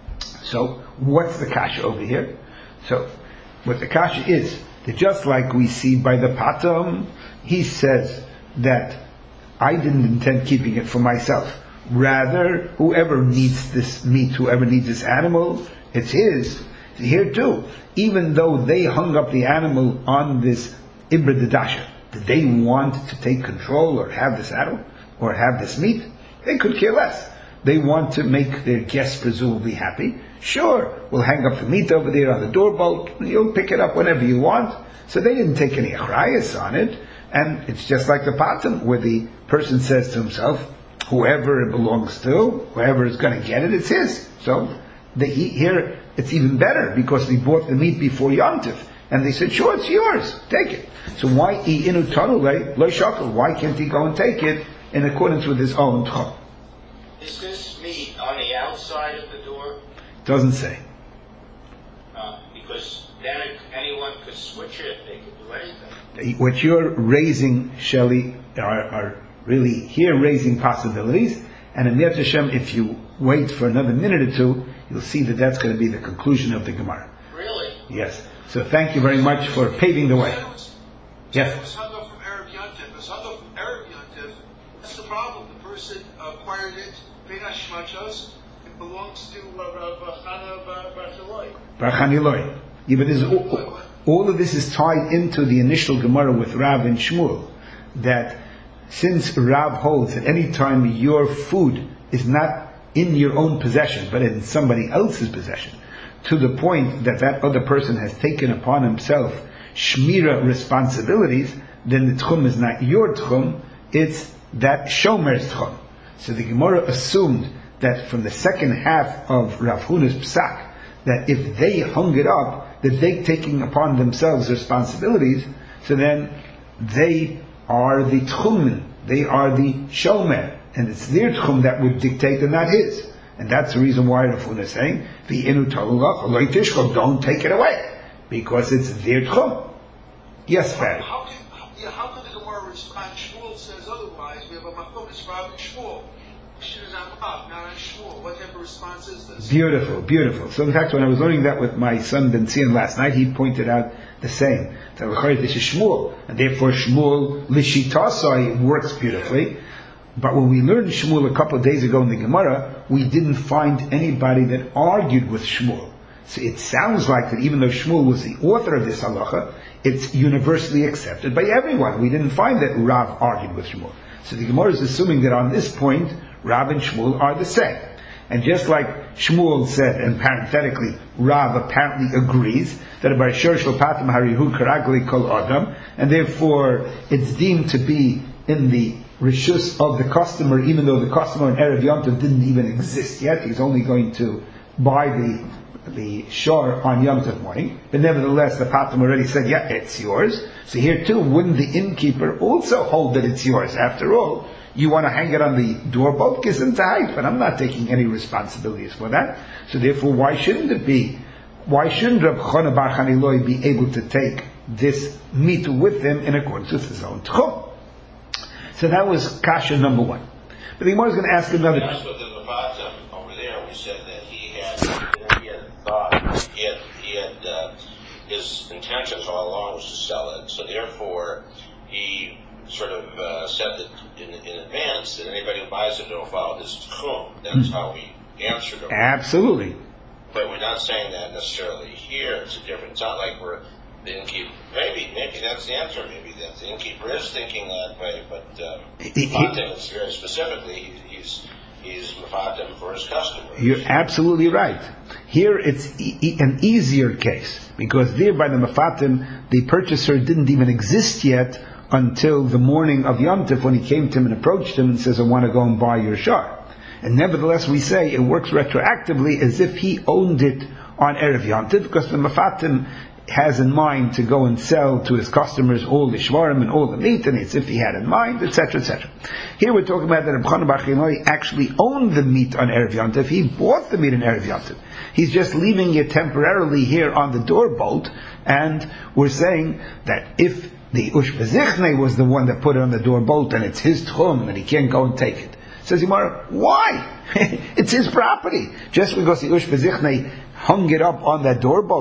so what's the kasha over here? So, what the kasha is, that just like we see by the patam, he says that I didn't intend keeping it for myself. Rather, whoever needs this meat, whoever needs this animal, it's his. Here too, even though they hung up the animal on this Ibra Dadasha, did they want to take control or have this animal or have this meat? They could care less. They want to make their guests presumably happy. Sure, we'll hang up the meat over there on the doorbolt. You'll pick it up whenever you want. So they didn't take any achrayas on it. And it's just like the patim, where the person says to himself, whoever it belongs to, whoever is going to get it, it's his. So the, here it's even better because they bought the meat before Yom Tov. And they said, sure, it's yours. Take it. So why inu tanule lo shakel? Why can't he go and take it in accordance with his own tchum? Is this meat on the outside of the door? Doesn't say. Uh, because then it, anyone could switch it. They could do anything. What you're raising, Shelley, are, are really here raising possibilities. And in Yad Hashem, if you wait for another minute or two, you'll see that that's going to be the conclusion of the Gemara. Really? Yes. So thank you very much for paving the way. Yes. It was hung up from Erev Yontif. It was hung up from Erev Yontif. That's the problem. The person acquired it, paid Hashmachos. It belongs to Rav Chana Bar Chaniloi. Yeah, but all, all of this is tied into the initial Gemara with Rav and Shmuel. That since Rav holds that any time your food is not in your own possession, but in somebody else's possession, to the point that that other person has taken upon himself shmira responsibilities, then the tchum is not your tchum, it's that shomer's tchum. So the Gemara assumed that from the second half of Rav Huna's psak, that if they hung it up, that they taking upon themselves responsibilities, so then they are the tchumen, they are the shomer, and it's their tchum that would dictate and not his. And that's the reason why Rav Huna is saying, the inu talulach, don't take it away, because it's their tchum. Yes, Barry. How can, yeah, how can the Gemara respond? Shmuel says otherwise. We have a makom is Rav and Shmuel. Question is on Rav, not on Shmuel. What type of response is this? Beautiful, beautiful. So in fact, when I was learning that with my son Ben Zion last night, he pointed out the same. That this is Shmuel, and therefore Shmuel lishitasai works beautifully. But when we learned Shmuel a couple of days ago in the Gemara, we didn't find anybody that argued with Shmuel. So it sounds like that even though Shmuel was the author of this halacha, it's universally accepted by everyone. We didn't find that Rav argued with Shmuel. So the Gemara is assuming that on this point, Rav and Shmuel are the same. And just like Shmuel said, and parenthetically, Rav apparently agrees that a Barishor Shlopatim Harihu Karagli Kol Adam, and therefore it's deemed to be in the rishus of the customer, even though the customer in Erev Yom Tov didn't even exist yet. He's only going to buy the the shor on Yom Tov morning. But nevertheless, the patim already said, yeah, it's yours. So here too, wouldn't the innkeeper also hold that it's yours? After all, you want to hang it on the doorbolt, gesundheit, but I'm not taking any responsibilities for that. So therefore, why shouldn't it be? Why shouldn't Rav Chana Bar Chaniloi be able to take this meat with him in accordance with his own tchum? So that was kasha number one. But the Gemara is going to ask another. That's what the Levatim over there. We said that he had, he had thought, he had, he had uh, his intentions all along was to sell it. So therefore, he sort of uh, said that in, in advance that anybody who buys it will follow this tchum. That's mm-hmm. how we answered it. Absolutely. But we're not saying that necessarily here. It's a different. It's not like we're. The innkeeper, maybe, maybe that's the answer. Maybe that the innkeeper is thinking that way, but um, Mafatim is very specifically, he's he's Mafatim for his customers. You're absolutely right. Here it's e- e- an easier case because there by the Mafatim, the purchaser didn't even exist yet until the morning of Yom Tov when he came to him and approached him and says, "I want to go and buy your shar." And nevertheless, we say it works retroactively as if he owned it on Erev Yom Tov because the Mafatim has in mind to go and sell to his customers all the shvarim and all the meat, and it's if he had in mind, et cetera, et cetera. Here we're talking about that Reb Chana Bar Chaniloi actually owned the meat on Erev Yom Tov. He bought the meat on Erev Yom Tov. He's just leaving it temporarily here on the doorbolt, and we're saying that if the Ush Bezichne was the one that put it on the doorbolt, and it's his tchum, and he can't go and take it. Says Yimar, why? It's his property. Just because the Ush Bezichne hung it up on that doorbolt,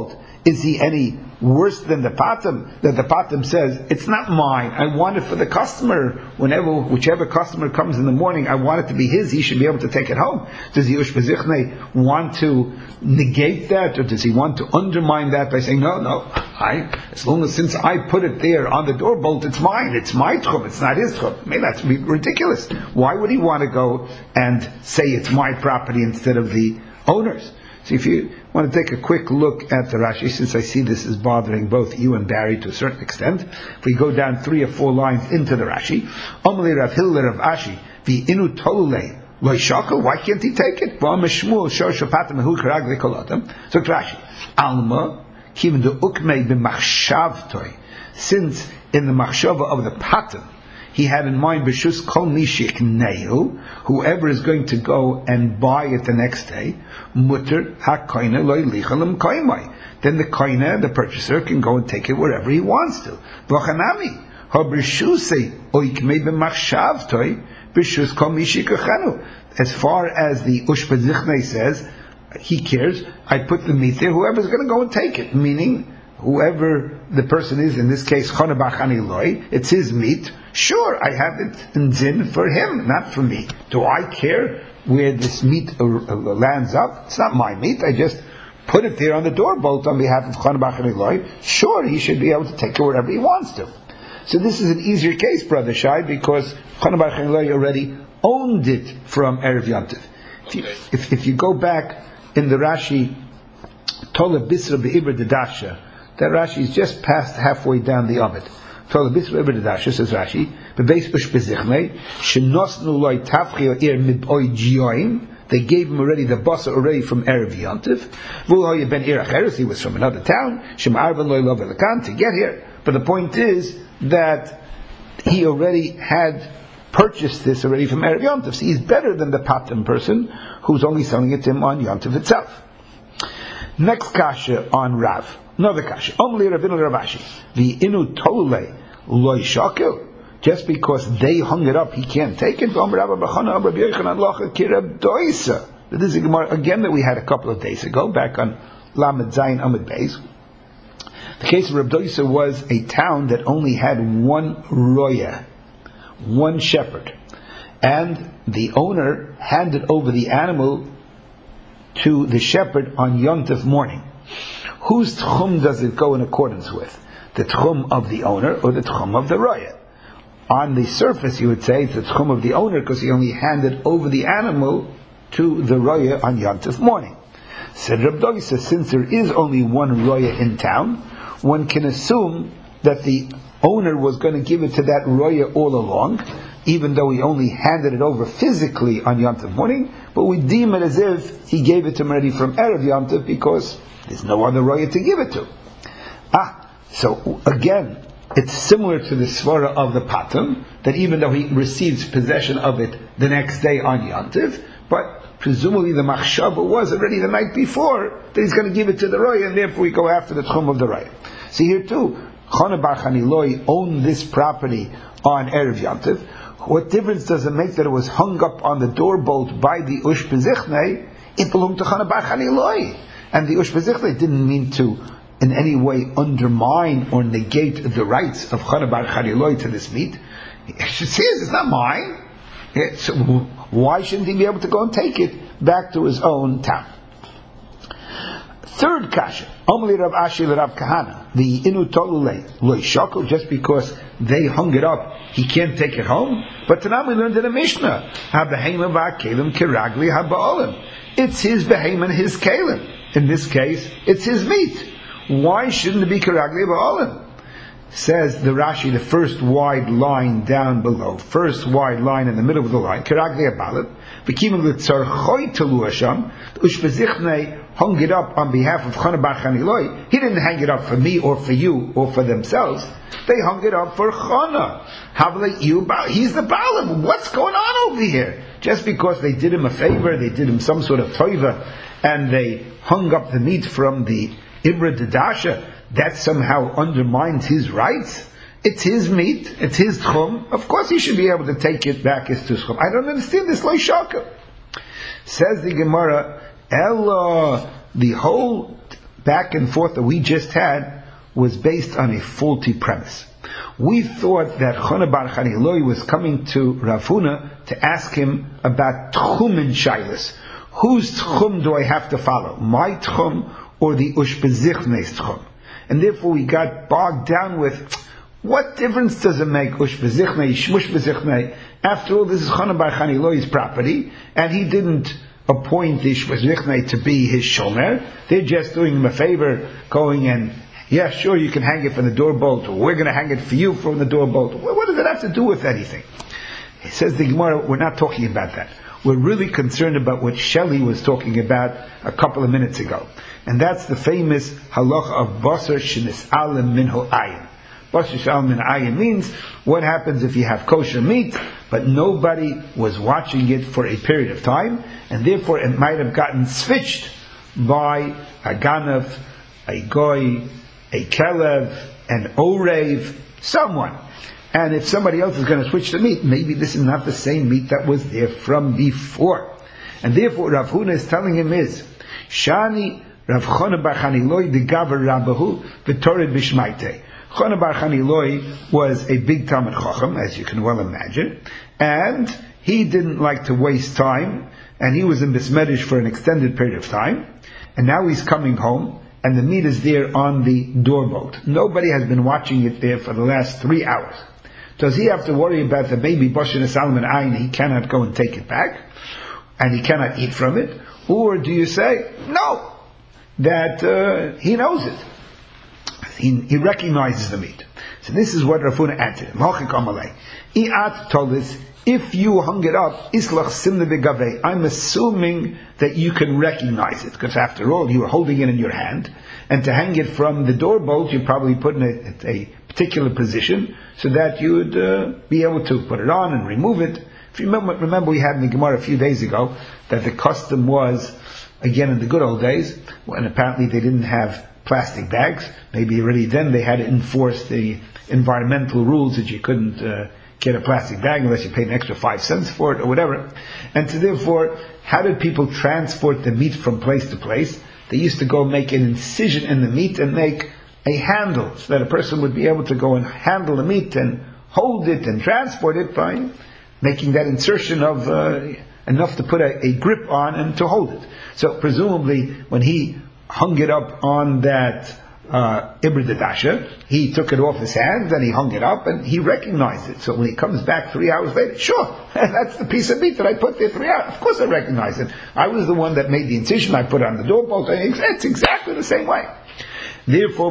Is he any worse than the patim? That the patim says, it's not mine, I want it for the customer. Whenever, whichever customer comes in the morning, I want it to be his, he should be able to take it home. Does the Ushbezichne want to negate that, or does he want to undermine that by saying, no, no, I, as long as since I put it there on the door bolt, it's mine, it's my tchum, it's not his tchum. I mean, that's ridiculous. Why would he want to go and say it's my property instead of the owner's? So if you want to take a quick look at the Rashi, since I see this is bothering both you and Barry to a certain extent, if we go down three or four lines into the Rashi, Omli Rav Hillel Rav Ashi, the inu tolule loy shakel, why can't he take it? So Rashi, Alma, kim de ukmei b'machshavtoi, since in the machshava of the patim, he had in mind b'shus kol mishik neil, whoever is going to go and buy it the next day, mutter hakoine loy lichalim koimai. Then the koine, the purchaser, can go and take it wherever he wants to. V'chanami hab'rishusei oikmei b'machshavtoi b'shus kol mishik achanu. As far as the Ushbezichne says, he cares. I put the meat there. Whoever's going to go and take it, meaning whoever the person is, in this case, Chana Bachani Loi, it's his meat. Sure, I have it in zin for him, not for me. Do I care where this meat uh, uh, lands up? It's not my meat. I just put it there on the door bolt on behalf of Chana Bachani Loi. Sure, he should be able to take it wherever he wants to. So this is an easier case, Brother Shai, because Chana Bachani Loi already owned it from Erev Yontif. If you, if, if you go back in the Rashi, Tola Bisra Be'ibra Dedasha, that Rashi is just past halfway down the Amid. Tola Bisra Be'ibra Dedasha, says Rashi, Be'beis Ushbezichne, Shenosnu Loi Tavchi Ir Mib'oi Jioim, they gave him already the basa already from Erev Yontif. V'u'hoye ben Ir Acheres, he was from another town, Shem Arvan Loi Lov Elikan, to get here. But the point is that he already had purchased this already from Erev Yontif. So he's better than the patim person who's only selling it to him on Yontif itself. Next kasha on Rav. Another kasha. Omli Ravinu Ravashi. The inu tole loy shakel. Just because they hung it up, he can't take it. This is a Gemara again that we had a couple of days ago, back on Lamed Zayin Amud Beis. The case of Reb Doisa was a town that only had one roya, one shepherd, and the owner handed over the animal to the shepherd on Yontif morning. Whose tchum does it go in accordance with? The tchum of the owner or the tchum of the roya? On the surface you would say it's the tchum of the owner because he only handed over the animal to the roya on Yontif morning. Said Reb Doisa, since there is only one roya in town, one can assume that the owner was going to give it to that roya all along, even though he only handed it over physically on Yontif morning, but we deem it as if he gave it to him already from Erev Yontif because there's no other roya to give it to. Ah, so again, it's similar to the svara of the patim, that even though he receives possession of it the next day on Yontif, but presumably the machshava was already the night before that he's going to give it to the roya, and therefore we go after the tchum of the roya. See here too, Chana Bar Chaniloi owned this property on Erev Yontif. What difference does it make that it was hung up on the door bolt by the Ushbezichne? It belonged to Chana Bar Chaniloi. And the Ushbezichne didn't mean to in any way undermine or negate the rights of Chana Bar Chaniloi to this meat. She says, it's not mine. So why shouldn't he be able to go and take it back to his own town? Third kasha, Omli Rav Ashi Rav Kahana, the inu tolule loy shakel, just because they hung it up, he can't take it home. But tonight we learned in the Mishnah, ha behema va'kelim kiragli ha ba'olim. It's his behema and his kelim. In this case, it's his meat. Why shouldn't it be kiragli ba'olim? Says the Rashi, the first wide line down below, first wide line in the middle of the line, kiragli ha-balim, v'kimim l'tzarchoi telu hasham, ushbezichne hung it up on behalf of Chana Bar Chaniloi. He didn't hang it up for me or for you or for themselves. They hung it up for Chana. He's the Baalim. What's going on over here? Just because they did him a favor, they did him some sort of toiva, and they hung up the meat from the Ibra Dedasha, that somehow undermines his rights? It's his meat, it's his tchum. Of course he should be able to take it back as to tchum. I don't understand this loy shaka. Says the Gemara, Ella, the whole back and forth that we just had was based on a faulty premise. We thought that Chona bar Chaniloi was coming to Rav Huna to ask him about Tchum and Shailas. Whose Tchum do I have to follow? My Tchum or the Ushbezichne's Tchum? And therefore we got bogged down with, what difference does it make, Ushbezichne, Shmushbezichne? After all, this is Chona bar Chaniloi's property, and he didn't appoint the Shmushbezichne to be his shomer. They're just doing him a favor, going and, yeah, sure, you can hang it from the doorbolt, or we're going to hang it for you from the doorbolt. What does it have to do with anything? He says the Gemara, we're not talking about that. We're really concerned about what Shelley was talking about a couple of minutes ago. And that's the famous halacha of Basar Shenis Alim Minho Ayin. Basar Shenis Alim Minho Ayin means, what happens if you have kosher meat, but nobody was watching it for a period of time, and therefore it might have gotten switched by a ganav, a goy, a kelev, an orev, someone. And if somebody else is going to switch the meat, maybe this is not the same meat that was there from before. And therefore Rav Huna is telling him is, Shani Rav Chona bar Chaniloi de Gavar Rabbahu v'Torah b'Shmaitei. Chona bar Chaniloi was a big Talmid Chacham, as you can well imagine, and he didn't like to waste time, and he was in Bismedish for an extended period of time, and now he's coming home, and the meat is there on the doorbolt. Nobody has been watching it there for the last three hours. Does he have to worry about the baby Bashin Salman Ayin? He cannot go and take it back, and he cannot eat from it? Or do you say, no, that uh, he knows it. He, he recognizes the meat. So this is what Rav Huna answered. I'at told us, if you hung it up, islach simne begavei, I'm assuming that you can recognize it, because after all, you were holding it in your hand, and to hang it from the doorbolt, you probably put it in a, a particular position, so that you would uh, be able to put it on and remove it. If you remember, remember we had in the Gemara a few days ago, that the custom was, again in the good old days, when apparently they didn't have plastic bags, maybe already then they had to enforce the environmental rules that you couldn't uh, get a plastic bag unless you paid an extra five cents for it or whatever. And so therefore, how did people transport the meat from place to place? They used to go make an incision in the meat and make a handle so that a person would be able to go and handle the meat and hold it and transport it by making that insertion of uh, enough to put a, a grip on and to hold it. So presumably when he hung it up on that uh, Ibrid Dasha, he took it off his hands and he hung it up and he recognized it. So when he comes back three hours later, sure, that's the piece of meat that I put there three hours. Of course I recognize it. I was the one that made the incision, I put it on the doorpost, and it's exactly the same way. Therefore,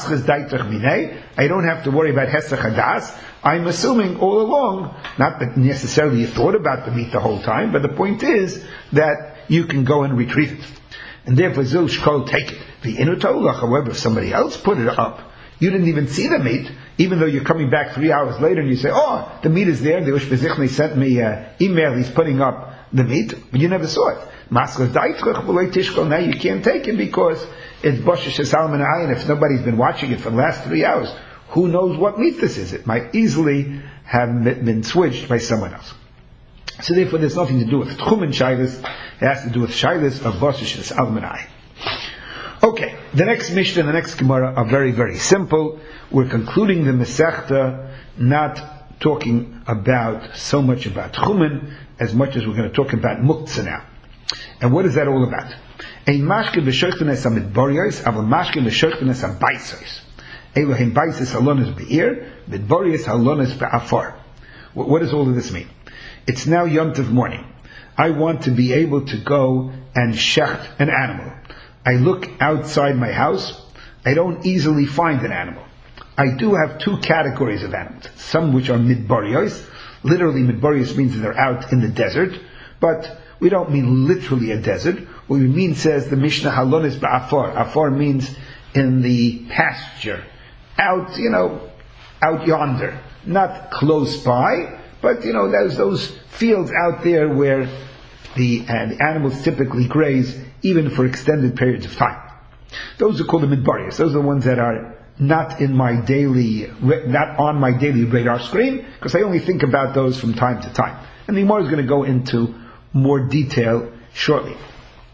I don't have to worry about Hesach Hadas. I'm assuming all along, not that necessarily you thought about the meat the whole time, but the point is that you can go and retrieve it. And therefore, Zil Shkol, take it. The Inutolach, however, if somebody else put it up, you didn't even see the meat, even though you're coming back three hours later and you say, oh, the meat is there, the Ushbezichne sent me an email, he's putting up the meat, but you never saw it. Now you can't take it because it's Basar Salman Ayin. If nobody's been watching it for the last three hours, who knows what meat this is? It might easily have been switched by someone else. So therefore there's nothing to do with Tchum and Shailas, it has to do with Shailas of Basar Salman Ayin. Okay, the next Mishnah and the next Gemara are very, very simple. We're concluding the Masechta, not talking about so much about Tchumen, as much as we're going to talk about Muktzah now. And what is that all about? Ein mashke b'shoichtenes ha-midboriyos, aval mashke b'shoichtenes ha-baisos. Elohim baisos halones be'ir, midboriyos halones be'afar. What does all of this mean? It's now Yom Tov morning. I want to be able to go and shecht an animal. I look outside my house. I don't easily find an animal. I do have two categories of animals. Some which are midboriyos. Literally, midboriyos means that they're out in the desert. But we don't mean literally a desert. What we mean, says the Mishnah, halonis ba'afar. Afar means in the pasture. Out, you know, out yonder. Not close by, but, you know, there's those fields out there where the, uh, the animals typically graze, even for extended periods of time. Those are called the midbariyos. Those are the ones that are not in my daily, not on my daily radar screen, because I only think about those from time to time. And the Gemara is going to go into more detail shortly.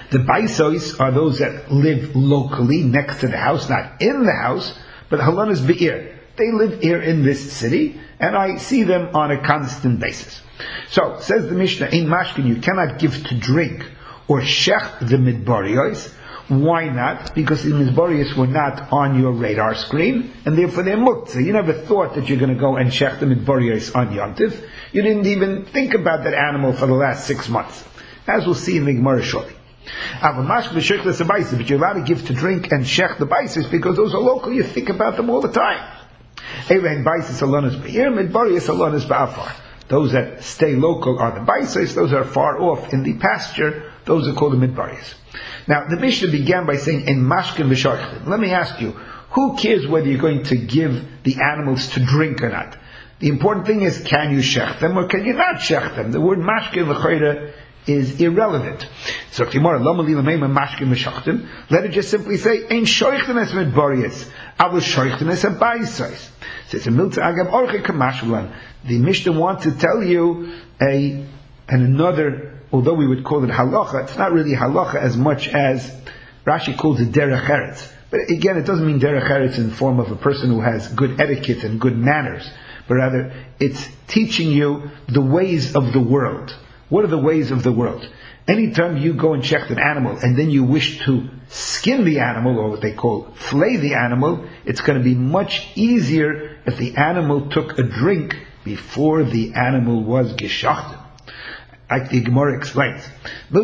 The baisos are those that live locally next to the house, not in the house, but halanas be'ir. They live here in this city, and I see them on a constant basis. So, says the Mishnah, in mashkin, you cannot give to drink or shech the midbariyos. Why not? Because the midbariyos were not on your radar screen, and therefore they're muktzah. You never thought that you're going to go and shech the midbariyos on Yom Tov. You didn't even think about that animal for the last six months. As we'll see in the Gemara shortly. But you're allowed to give to drink and shech the baises because those are local, you think about them all the time. Those that stay local are the baises, those that are far off in the pasture, those are called the midbariyos. Now, the Mishnah began by saying, in mashkin v'shochtim. Let me ask you, who cares whether you're going to give the animals to drink or not? The important thing is, can you shech them or can you not shech them? The word mashkin v'choyre is irrelevant. So, let it just simply say, ein shoichten es midbariyos, aber shoichten es baisos. So it's a milta agam orche kamashvalan. The Mishnah wants to tell you a and another, although we would call it halacha, it's not really halacha as much as Rashi calls it derech eretz. But again, it doesn't mean derech eretz in the form of a person who has good etiquette and good manners, but rather it's teaching you the ways of the world. What are the ways of the world? Anytime you go and check an animal and then you wish to skin the animal, or what they call flay the animal, it's going to be much easier if the animal took a drink before the animal was geshachtem. Like the Gemara explains. To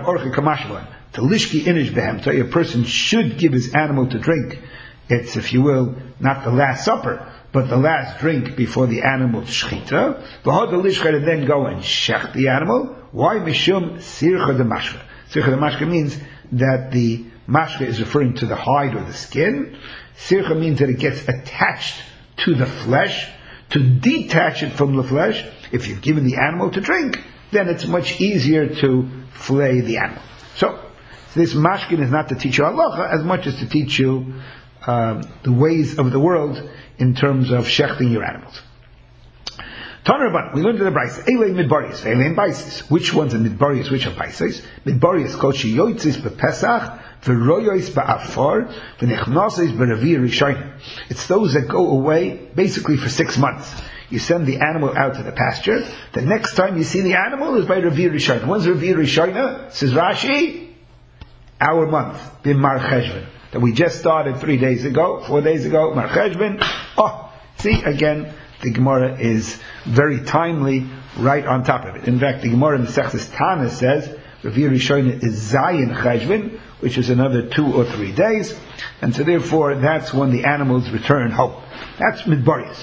lishki inish behem, so a person should give his animal to drink. It's, if you will, not the last supper, but the last drink before the animal shchita. And then go and shech the animal. Why? Mishum sircha de mashka. Sircha de mashka means that the mashka is referring to the hide or the skin. Sircha means that it gets attached to the flesh. To detach it from the flesh, if you've given the animal to drink, then it's much easier to flay the animal. So, this mashkin is not to teach you halacha as much as to teach you um, the ways of the world in terms of shechting your animals. Tanraban, we learned in the Brayso, Elei midbariyos, Elei baises. Which ones are midbariyos, which are baises? Midbariyos kol sheyotzis bepesach, v'royos ba'afar, v'nechnasos b'revi rishayim. It's those that go away basically for six months. You send the animal out to the pasture. The next time you see the animal is by Revi Rishayna. When's Revi Rishayna? Says Rashi, our month, bin Mar Cheshvan, that we just started three days ago, four days ago, Mar Cheshvan. Oh, see, again, the Gemara is very timely, right on top of it. In fact, the Gemara in the Sechtes Tana says, Revi Rishayna is Zayin Cheshvan, which is another two or three days, and so therefore that's when the animals return home. That's midbariyos.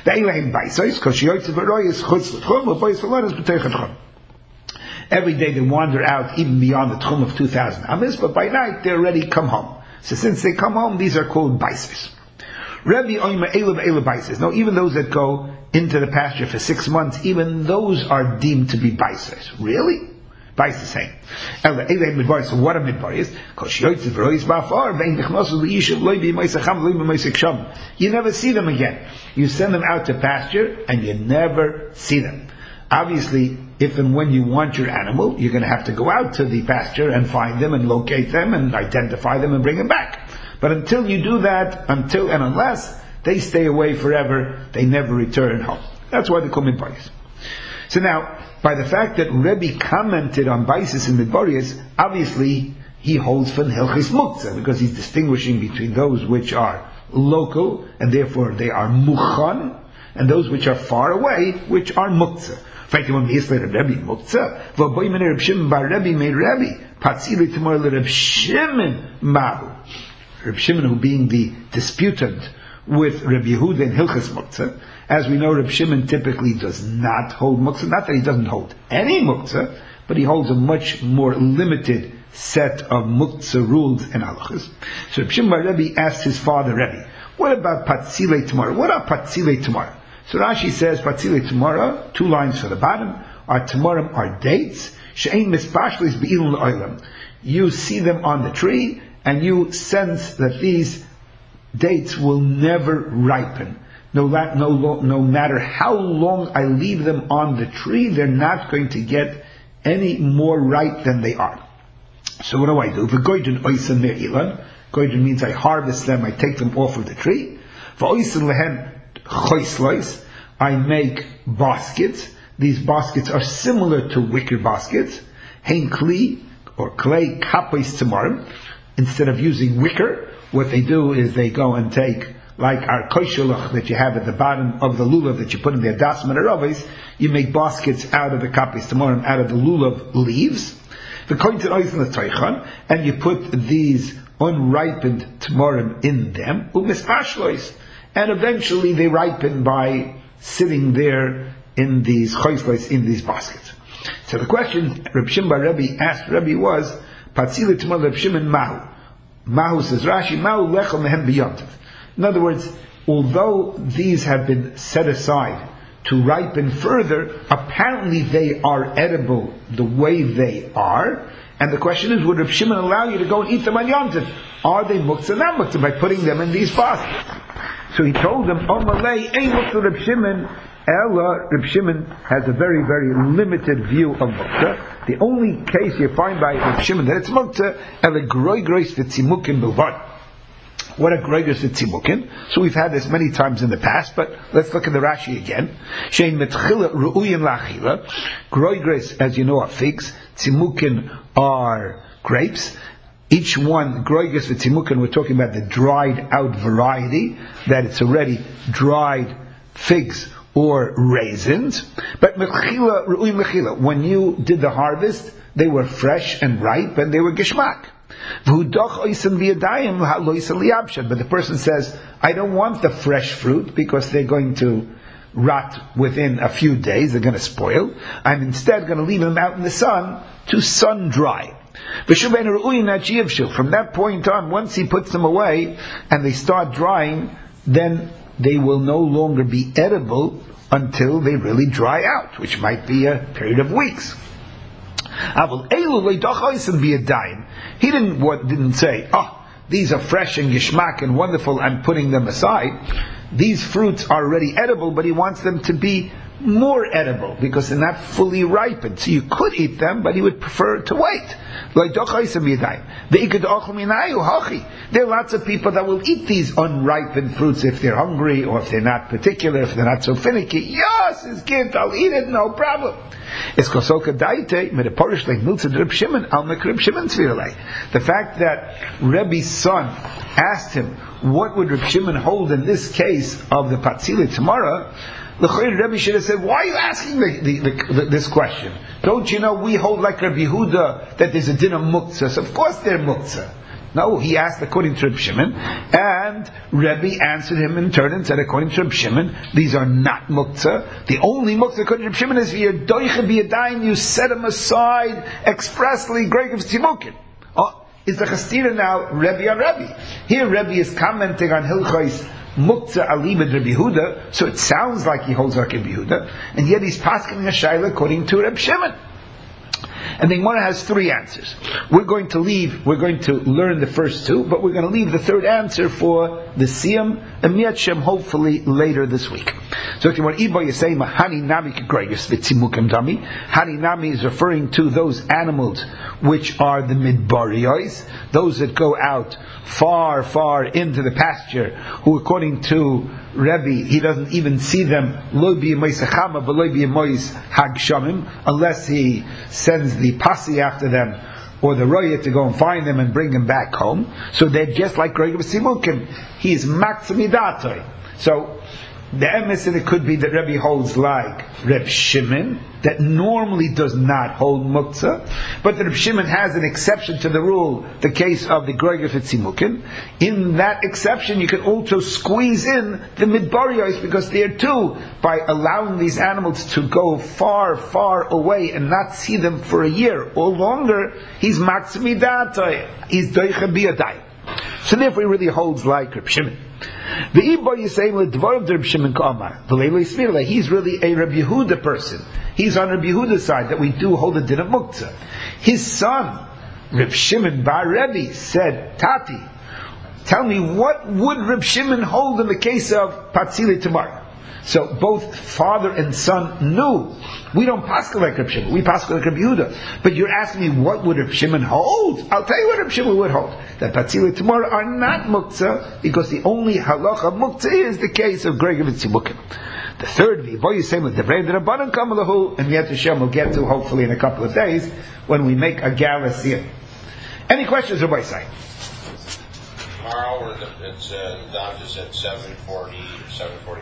Every day they wander out even beyond the tchum of two thousand amis, but by night they already come home. So since they come home, these are called baises. Rabbi Oima Elav Elav baises. No, even those that go into the pasture for six months, even those are deemed to be baises. Really? Bais the same. So what are midbariyos? You never see them again. You send them out to pasture and you never see them. Obviously, if and when you want your animal, you're going to have to go out to the pasture and find them and locate them and identify them and bring them back. But until you do that, until and unless, they stay away forever, they never return home. That's why they call midbariyos. So now, by the fact that Rebbe commented on baises and midbariyos, obviously he holds from Hilchis Muktzah, because he's distinguishing between those which are local, and therefore they are Muchan, and those which are far away, which are Muktzah. In fact, when we say Rebbe Muktzah, V'boy mene Reb Shimon bar Rebbe mei Rebbe, Patzili Timor le Reb Shimon Mahu. Reb Shimon, who being the disputant with Reb Yehuda in Hilchis Muktzah, as we know, Reb Shimon typically does not hold muktzah. Not that he doesn't hold any muktzah, but he holds a much more limited set of muktzah rules and halachas. So Reb Shimon bar Rebbe asked his father Rebbe, what about patzilei tamara? What are patzilei tamara? So Rashi says patzilei tamara, two lines for the bottom, are tamarim are dates, she'ein mispashlis be'ilun l'olam. You see them on the tree, and you sense that these dates will never ripen. No, no, no matter how long I leave them on the tree, they're not going to get any more ripe than they are. So what do I do? V'goydin oisan me'ilan. Goydin means I harvest them, I take them off of the tree. V'oisan lehen choislois. I make baskets. These baskets are similar to wicker baskets. Hein kli, or clay, kapais tamarim. Instead of using wicker, what they do is they go and take, like our koishelach that you have at the bottom of the lulav that you put in the adas meravis, you make baskets out of the kapais tamarim, out of the lulav leaves. The kointed oisan l'toichan, and you put these unripened tamarim in them, u'mispashlois, and eventually they ripen by sitting there in these choislois, in these baskets. So the question Reb Shimon bar Rebbe asked Rebbe was, Patzili Tmar Reb Shimon Mahu. Mahu says Rashi, Mahu lechel mehem biyontav. In other words, although these have been set aside to ripen further, apparently they are edible the way they are. And the question is, would Reb Shimon allow you to go and eat them on Yontav? Are they muktzah, not muktzah, by putting them in these baskets? So he told them, Omalei, ein muktzah Reb Shimon, Ella, Reb Shimon has a very, very limited view of muktzah. The only case you find by Reb Shimon that it's muktzah, Ella groigros v'tzimukin bilvad. What a groigros v'tzimukin. So we've had this many times in the past, but let's look at the Rashi again. Shein metchila ru'uyin la'achila. Groigros, as you know, are figs. Tzimukin are grapes. Each one, groigros v'tzimukin, we're talking about the dried out variety, that it's already dried figs or raisins. But mechila, ru'uy mechila, when you did the harvest, they were fresh and ripe and they were geshmak. But the person says, I don't want the fresh fruit because they're going to rot within a few days, they're going to spoil. I'm instead going to leave them out in the sun to sun dry. From that point on, once he puts them away and they start drying, then they will no longer be edible until they really dry out, which might be a period of weeks. He didn't what didn't say, oh, these are fresh and gishmak and wonderful, I'm putting them aside. These fruits are already edible, but he wants them to be more edible because they're not fully ripened. So you could eat them, but he would prefer to wait. There are lots of people that will eat these unripened fruits if they're hungry or if they're not particular, if they're not so finicky. Yes, it's good, I'll eat it, no problem. The fact that Rebbe's son asked him, what would Reb Shimon hold in this case of the Patzili tomorrow? The Rebbe should have said, why are you asking the, the, the, this question? Don't you know we hold like Rabbi Yehuda that there's a din of muktzah? So of course they're muktzah. No, he asked according to Reb Shimon, and Rebbe answered him in turn and said, according to Reb Shimon, these are not muktzah. The only muktzah according to Reb Shimon is v'yer doiche b'yadayim, you set them aside expressly, greg of tzimukin. Oh, is the chastira now Rebbe on Rebbe? Here Rebbe is commenting on Hilchos Muktzah Alimid Rabbi Yehuda, so it sounds like he holds like Rabbi Yehuda, and yet he's pasking a shayla according to Reb Shimon. And the Gemara has three answers. We're going to leave, we're going to learn the first two, but we're going to leave the third answer for the Siyam, and Miyat Shem hopefully later this week. So Hani Nami is referring to those animals which are the midbariyos, those that go out far, far into the pasture, who according to Rebbe, he doesn't even see them unless he sends the pasi after them or the roya to go and find them and bring them back home. So they're just like Greg of Simukim. He is maksimidatoi. So the emes in it could be that Rebbe holds like Reb Shimon, that normally does not hold muktzah, but that Reb Shimon has an exception to the rule, the case of the Greg of Tzimukin. In that exception, you can also squeeze in the midbariyos, because there too, by allowing these animals to go far, far away and not see them for a year or longer, he's maksimidatoi, he's doicha biyadai. So therefore he really holds like Reb Shimon. The Ibo Yisrael Ledvar of Reb Shimon Kamar. The Leilei Smirla. He's really a Reb Yehuda person. He's on Reb Yehuda's side that we do hold a din of muktzah. His son, Reb Shimon Bar Rebbe, said, Tati, tell me what would Reb Shimon hold in the case of Patzili tomorrow? So both father and son knew. We don't paskel like Reb Shimon. We paskel like Reb Yehuda. But you're asking me what would Reb Shimon hold? I'll tell you what Reb Shimon would hold. That Patzila Tamar are not muktzah because the only halacha muktzah is the case of Gregor and Tzimukim. The third V'voyu same with the Vrei the Rabbanan Kamalahu, and Yet Hashem we'll get to hopefully in a couple of days when we make a Galas here. Any questions, Rabbi Say? Tomorrow, it's uh, down to seven forty, seven forty.